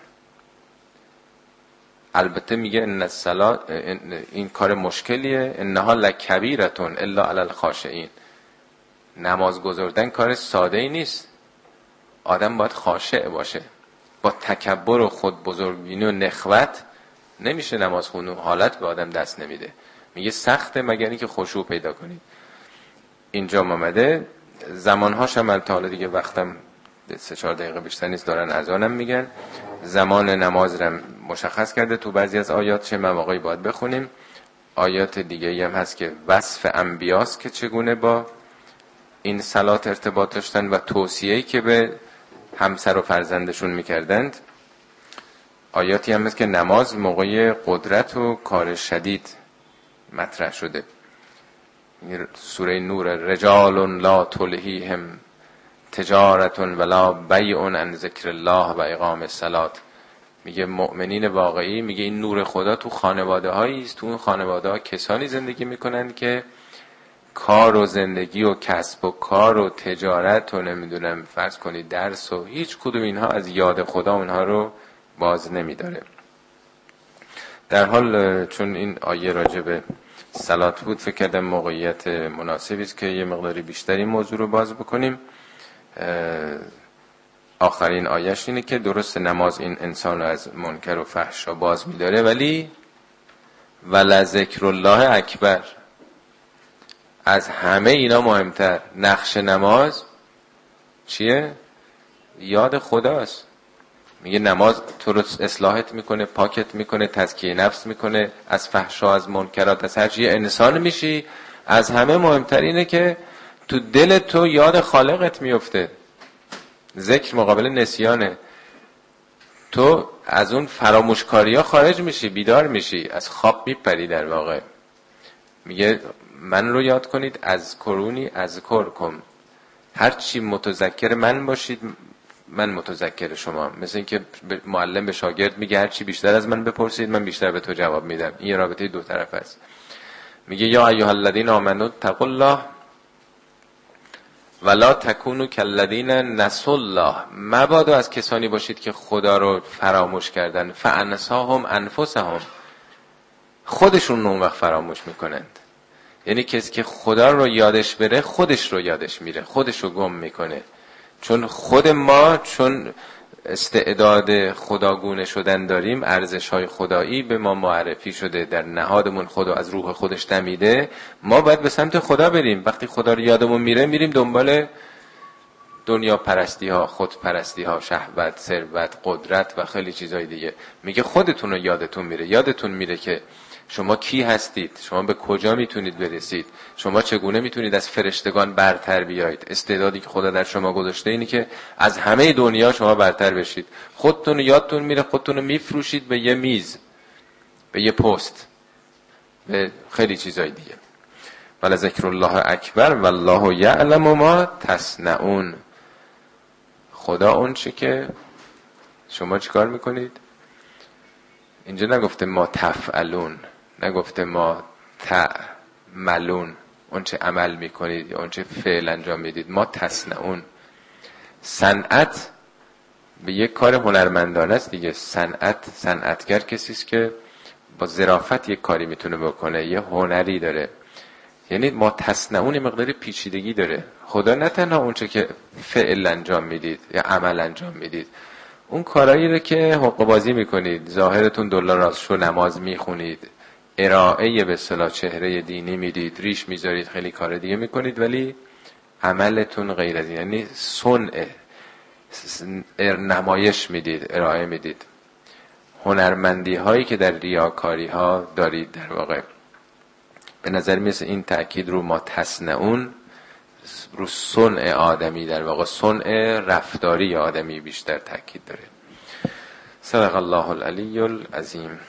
البته میگه ان الصلاه، این کار مشکلیه، انها لکبیرتون الا علی الخاشعین. نماز گذاردن کار ساده ای نیست. آدم باید خاشع باشه. با تکبر و خود بزرگبینی و نخوت نمیشه نماز خوندن. حالت به آدم دست نمیده. میگه سخته مگر اینکه خشوع پیدا کنید. اینجا اومده. زمانهاش هم تا حالا دیگه وقتم سه چهار دقیقه بیشتر نیست، دارن اذانم میگن. زمان نماز رو مشخص کرده تو بعضی از آیات، چه مواقعی باید بخونیم. آیات دیگه هم هست که وصف انبیاست که چگونه با این صلات ارتباط داشتن و توصیه‌ای که به همسر و فرزندشون میکردند. آیاتی هم هست که نماز موقع قدرت و کار شدید مطرح شده. سوره نور، رجال لا تلهیهم تجارت ولا بیع عن ذکر الله و اقام الصلاة. میگه مؤمنین واقعی، میگه این نور خدا تو خانواده هایی است. تو اون خانواده ها کسانی زندگی میکنن که کار و زندگی و کسب و کار و تجارت و نمیدونم فرض کنید درس و هیچ کدوم اینها از یاد خدا اونها رو باز نمیداره. در حال چون این آیه راجع به صلات بود، فکر کردم موقعیت مناسبی است که یه مقداری بیشتر این موضوع رو باز بکنیم. آخرین آیه‌اش اینه که درست نماز این انسان رو از منکر و فحشا باز می‌داره، ولی ولذکر الله اکبر، از همه اینا مهمتر. نقش نماز چیه؟ یاد خداست. میگه نماز تو رو اصلاحت میکنه، پاکت میکنه، تزکیه نفس میکنه، از فحشا، از منکرات، از هر چیز انسان میشی. از همه مهمتر اینه که تو دل تو یاد خالقت میفته. ذکر مقابل نسیانه. تو از اون فراموشکاری ها خارج میشی، بیدار میشی، از خواب میپری. در واقع میگه من رو یاد کنید، از کرونی از کرکم، هر چی متذکر من باشید من متذکر شما. مثل این که معلم به شاگرد میگه هر چی بیشتر از من بپرسید من بیشتر به تو جواب میدم. این رابطه دو طرف است. میگه یا ایها الذین آمنوا اتقوا الله ولا تکونوا کالذین نسوا الله. مبادا از کسانی باشید که خدا رو فراموش کردن. فانساهم انفسهم، خودشون اون وقت فراموش میکنند. یعنی کسی که خدا رو یادش بره خودش رو یادش میره، خودش رو گم میکنه. چون خود ما چون استعداد خداگونه شدن داریم، ارزش‌های خدایی به ما معرفی شده، در نهادمون خدا از روح خودش دمیده، ما باید به سمت خدا بریم. وقتی خدا رو یادمون میره میریم دنبال دنیا پرستی ها، خود پرستی ها، شهوت، ثروت، قدرت و خیلی چیزای دیگه. میگه خودتون رو یادتون میره، یادتون میره که شما کی هستید، شما به کجا میتونید برسید، شما چگونه میتونید از فرشتگان برتر بیایید. استعدادی که خدا در شما گذاشته اینی که از همه دنیا شما برتر بشید. خودتون رو یادتون میره، خودتون رو میفروشید به یه میز، به یه پست، به خیلی چیزای دیگه. ولی ذکر الله اکبر والله یعلم ما تصنعون. خدا اون چه که شما چیکار میکنید. اینجا نگفته ما تفعلون، نگفته ما تعملون، اون چه عمل میکنید یا اون چه فعل انجام میدید. ما تصنعون. صنعت به یک کار هنرمندانه است دیگه. صنعت، صنعتگر کسی است که با ظرافت یک کاری میتونه بکنه، یه هنری داره. یعنی ما تصنعون مقدار پیچیدگی داره. خدا نه تنها اون چه که فعل انجام میدید یا عمل انجام میدید، اون کارایی رو که حقوق بازی میکنید، ظاهرتون دلار راستشو نماز میخونید، ارائه به اصطلاح چهره دینی میدید، ریش میذارید، خیلی کار دیگه میکنید، ولی عملتون غیر از این. یعنی صنع، نمایش میدید، ارائه میدید. هنرمندی هایی که در ریاکاری ها دارید در واقع، به نظر میرسه این تأکید رو ما تصنعون، رو صنع آدمی، در واقع صنع رفتاری آدمی بیشتر تأکید داره. صدق الله العلی العظیم.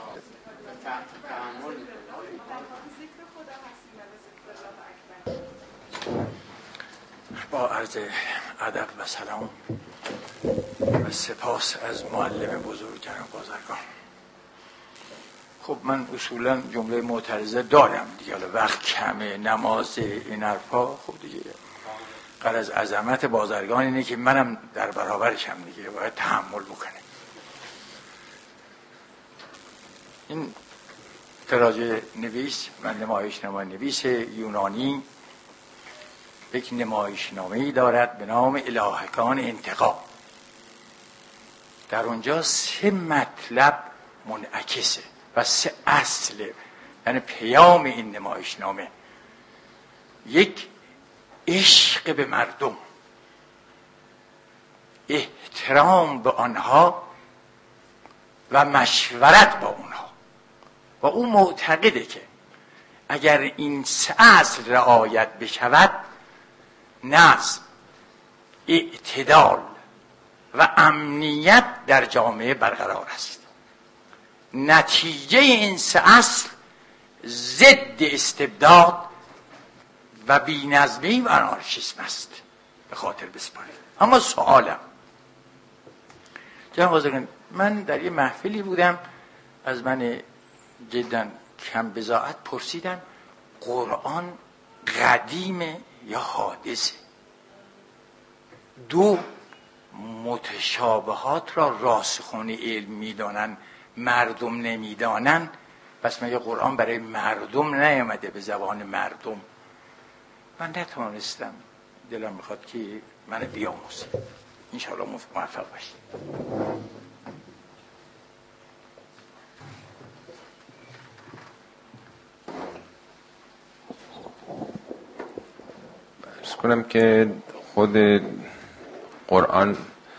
با عرض ادب و سلام و سپاس از معلم بزرگان و بازرگان. خب من اصولا جمله معترضه دارم دیگه، حالا وقت کمه، نماز، این حرفا. خب دیگه قرار از عظمت بازرگان اینه که منم در برابرشم دیگه، باید تحمل بکنه. این تراژه نویس و نمایشنامه نویس یونانی یک نمایشنامه‌ای دارد به نام الهکان انتقام. در اونجا سه مطلب منعکسه و سه اصل، یعنی پیام این نمایشنامه. یک، عشق به مردم، احترام به آنها و مشورت با اونها. و او معتقده که اگر این سه اصل رعایت بشود، نظم، اعتدال و امنیت در جامعه برقرار است. نتیجه این سه اصل ضد استبداد و بی‌نظمی و آنارشیسم است. به خاطر بسپارید. اما سوالم، جناب بازرگان، من در یه محفلی بودم، از من جدا کم بضاعت پرسیدن قرآن قدیمه یا حادثه؟ دو، متشابهات را راسخون علم میدانن، مردم نمیدانن، پس مگه قرآن برای مردم نیامده به زبان مردم؟ من نتوانستم، دلم میخواد که من بیاموزم. انشاءالله موفق باشید. ارز کنم که خود قرآن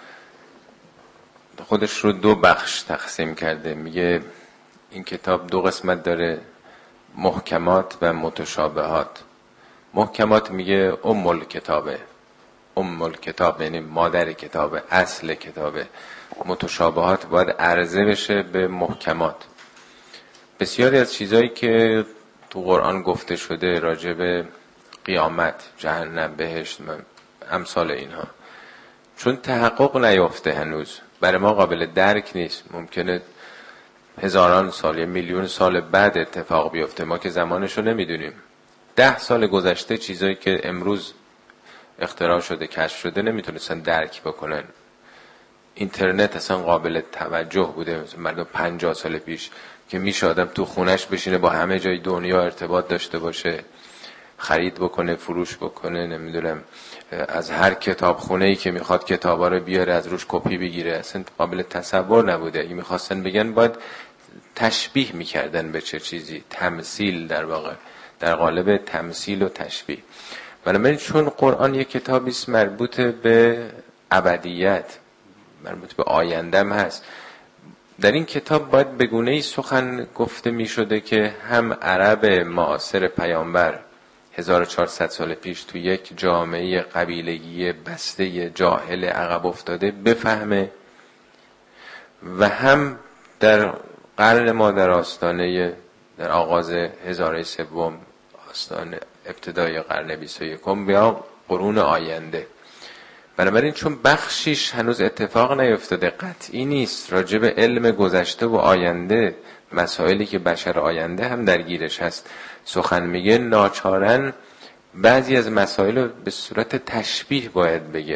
خودش رو دو بخش تقسیم کرده. میگه این کتاب دو قسمت داره، محکمات و متشابهات. محکمات میگه ام الکتابه، ام الکتاب یعنی مادر کتابه، اصل کتابه. متشابهات باید عرضه بشه به محکمات. بسیاری از چیزایی که تو قرآن گفته شده راجع به قیامت، جهنم، بهشت، امثال اینها، چون تحقق نیافته هنوز، برای ما قابل درک نیست. ممکنه هزاران سال یا میلیون سال بعد اتفاق بیفته، ما که زمانشو نمیدونیم. ده سال گذشته چیزایی که امروز اختراع شده، کشف شده، نمیتونستن درک بکنن. اینترنت اصلا قابل توجه بوده مثلا مردم پنجاه سال پیش که میشه آدم تو خونش بشینه با همه جای دنیا ارتباط داشته باشه، خرید بکنه، فروش بکنه، نمیدونم از هر کتاب خونه‌ای که میخواد کتابا رو بیاره از روش کپی بگیره. اصلا قابل تصور نبوده. اگه میخواستن بگن باید تشبیه میکردن به چه چیزی، تمثیل در واقع، در قالب تمثیل و تشبیه. بنابراین چون قرآن یک کتابی است مربوط به ابدیت، مربوط به آیندهم هست، در این کتاب باید به گونه‌ای سخن گفته میشده که هم عرب معاصر پیامبر هزار و چهارصد سال پیش تو یک جامعه قبیلگی بسته جاهل عقب افتاده بفهمه، و هم در قرن ما در آستانه، در آغاز هزاره سوم، آستانه ابتدای قرن بیست و یکم یا قرون آینده. بنابراین چون بخشیش هنوز اتفاق نیفتاده، قطعی نیست، راجع به علم گذشته و آینده، مسائلی که بشر آینده هم درگیرش هست سخن میگه، ناچارن بعضی از مسائل رو به صورت تشبیه باید بگه،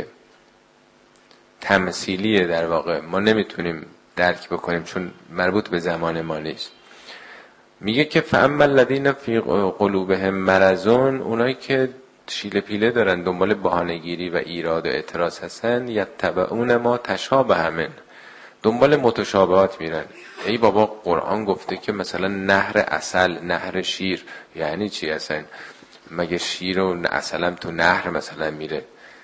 تمثیلیه در واقع، ما نمیتونیم درک بکنیم چون مربوط به زمان ما نیست. میگه که فاما الذین فی قلوبهم مرض، اونایی که شیله پیله دارن، دنبال بهانه‌گیری و ایراد و اعتراض هستن، یتبعون ما تشابه منه، دنبال متشابهات میرن. ای بابا قرآن گفته که مثلا نهر عسل، نهر شیر، یعنی چی اصلا؟ مگه شیر و عسلم تو نهر مثلا میره؟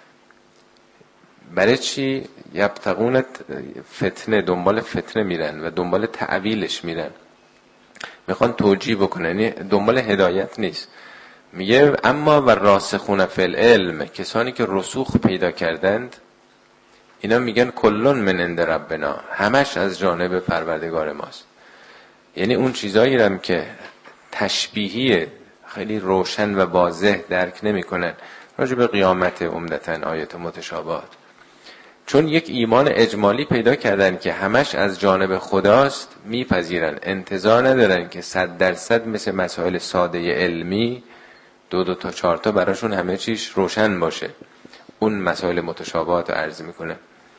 برای چی؟ یبتغون فتنه، دنبال فتنه میرن و دنبال تعویلش میرن، میخوان توجیه بکنن، یعنی دنبال هدایت نیست. میگه اما و راسخون فی العلم، کسانی که رسوخ پیدا کردند، اینا میگن کلون من عند ربنا، همش از جانب پروردگار ماست. یعنی اون چیزایی هم که تشبیهی خیلی روشن و واضح درک نمیکنن، راجع به قیامت عمدتاً آیات متشابهات، چون یک ایمان اجمالی پیدا کردن که همش از جانب خداست، میپذیرن، انتظار ندارن که صد درصد مثل مسائل ساده علمی دو دو تا چهار تا براشون همه چیش روشن باشه. اون مسائل متشابهات رو عرض میکنه.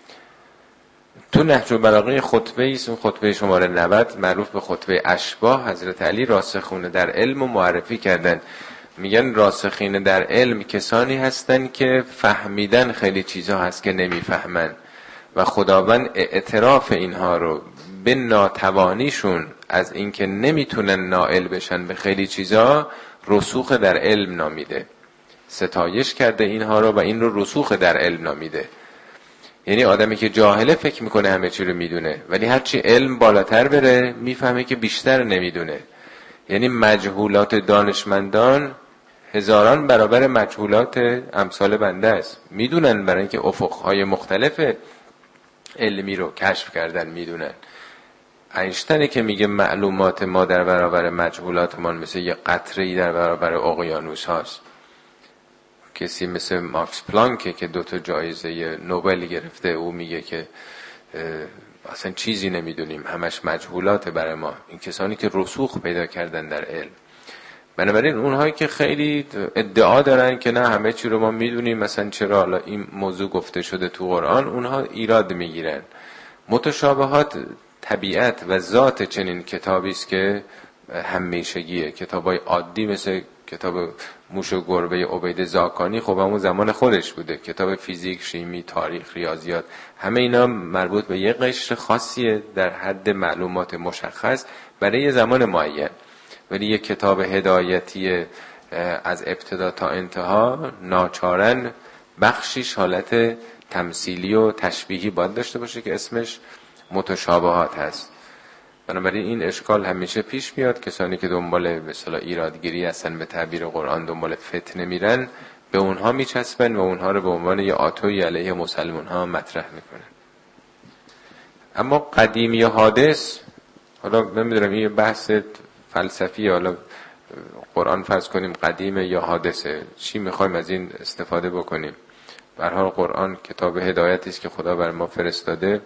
تو نهج البلاغه خطبه ایست، اون خطبه شماره نود معروف به خطبه اشباح، حضرت علی راسخونه در علم و معرفی کردن. میگن راسخین در علم کسانی هستن که فهمیدن خیلی چیزها هست که نمیفهمن و خداوند اعتراف اینها رو به ناتوانیشون از اینکه نمیتونن نائل بشن به خیلی چیزها رسوخ در علم نامیده، ستایش کرده اینها رو و این رو رسوخ در علم نامیده. یعنی آدمی که جاهله فکر میکنه همه چی رو میدونه، ولی هرچی علم بالاتر بره میفهمه که بیشتر نمیدونه. یعنی مجهولات دانشمندان هزاران برابر مجهولات امثال بنده است. میدونن برای اینکه افقهای مختلف علمی رو کشف کردن، میدونن. اینشتینی که میگه معلومات ما در برابر مجهولات ما مثل یه قطره‌ای در برابر اقیانوس هاست. کسی مثل ماکس پلانکه که دوتا جایزه نوبل گرفته، او میگه که اصلا چیزی نمیدونیم، همش مجهولات برای ما. این کسانی که رسوخ پیدا کردن در علم. بنابراین اونهایی که خیلی ادعا دارن که نه همه چی رو ما میدونیم، مثلا چرا حالا این موضوع گفته شده تو قرآن، اونها ایراد میگیرن. متشابهات طبیعت و ذات چنین کتابی است که همیشگیه. کتابای عادی مثل کتاب موش و گربه عبید زاکانی خب همون زمان خودش بوده، کتاب فیزیک، شیمی، تاریخ، ریاضیات، همه اینا مربوط به یه قشر خاصیه در حد معلومات مشخص برای یه زمان معین. ولی یک کتاب هدایتی از ابتدا تا انتها ناچارن بخشیش حالت تمثیلی و تشبیهی باید داشته باشه که اسمش متشابهات هست. بنابراین این اشکال همیشه پیش میاد. کسانی که دنبال به اصطلاح ایرادگیری هستن، به تعبیر قرآن دنبال فتنه میرن، به اونها میچسبن و اونها رو به عنوان یه آتوی علیه مسلمان ها مطرح میکنن. اما قدیم یا حادث، حالا نمیدونم این بحث فلسفی، حالا قرآن فرض کنیم قدیمه یا حادثه، چی میخوایم از این استفاده بکنیم؟ به هر حال قرآن کتاب هدایتی است که خدا بر ما فرستاده،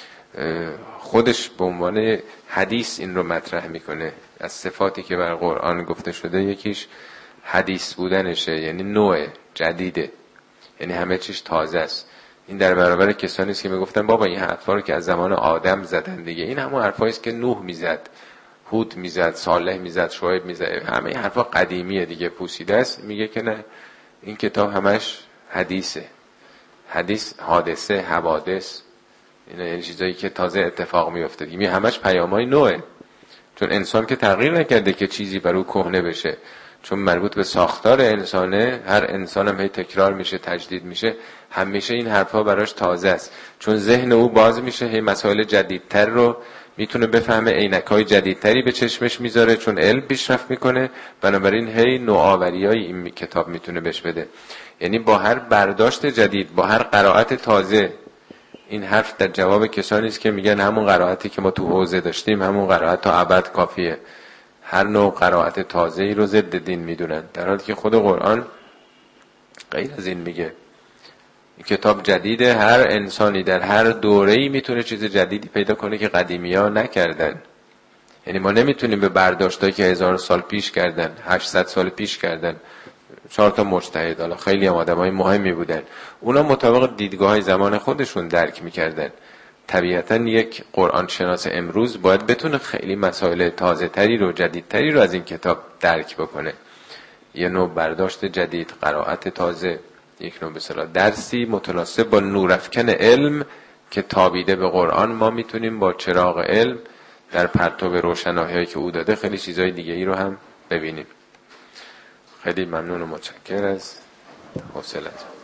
خودش به عنوان حدیث این رو مطرح میکنه. از صفاتی که بر قرآن گفته شده یکیش حدیث بودنشه، یعنی نوع جدیده، یعنی همه چیش تازه است. این در برابر کسانی است که میگفتن بابا این حرفا رو که از زمان آدم زدن دیگه، این همون حرفایی است که نوح میزد. هود میزد، صالح میزد، شعیب میزد، همه این حرفا قدیمیه دیگه، پوسیده است. میگه که نه، این کتاب همش حدیثه، حدیث حادثه، حوادث، اینا یعنی چیزایی که تازه اتفاق میفته. میگه همش پیامای نوعه، چون انسان که تغییر نکرده که چیزی بر او کهنه بشه، چون مربوط به ساختار انسانه. هر انسان هم هی تکرار میشه، تجدید میشه، همیشه این حرفا براش تازه است، چون ذهن او باز میشه، هی مسائل جدیدتر رو میتونه بفهمه، عینک‌های جدیدتری به چشمش میذاره، چون علم پیشرفت میکنه، بنابراین هی نوآوری‌های این کتاب میتونه بهش بده. یعنی با هر برداشت جدید، با هر قرائت تازه، این حرف در جواب کسانی است که میگن همون قرائتی که ما تو حوزه داشتیم، همون قرائت تا ابد کافیه، هر نوع قرائت تازه‌ای رو ضد دین میدونن، در حالی که خود قرآن غیر از این میگه. این کتاب جدیده، هر انسانی در هر دوره‌ای میتونه چیز جدیدی پیدا کنه که قدیمی‌ها نکردن. یعنی ما نمیتونیم به برداشتایی که هزار سال پیش کردن، هشتصد سال پیش کردن، چهار تا مجتهد، حالا خیلی هم آدمای مهمی بودن، اونا مطابق دیدگاه‌های زمان خودشون درک میکردن. طبیعتاً یک قرآن شناس امروز باید بتونه خیلی مسائل تازه تری رو، جدیدتری رو از این کتاب درک بکنه. یه نوع برداشت جدید، قرائت تازه، یک نوع بسیار درسی متناسب با نورافکن علم که تابیده به قرآن، ما میتونیم با چراغ علم در پرتو روشنایی که او داده خیلی چیزای دیگه ای رو هم ببینیم. خیلی ممنون و متشکر از حوصلتون.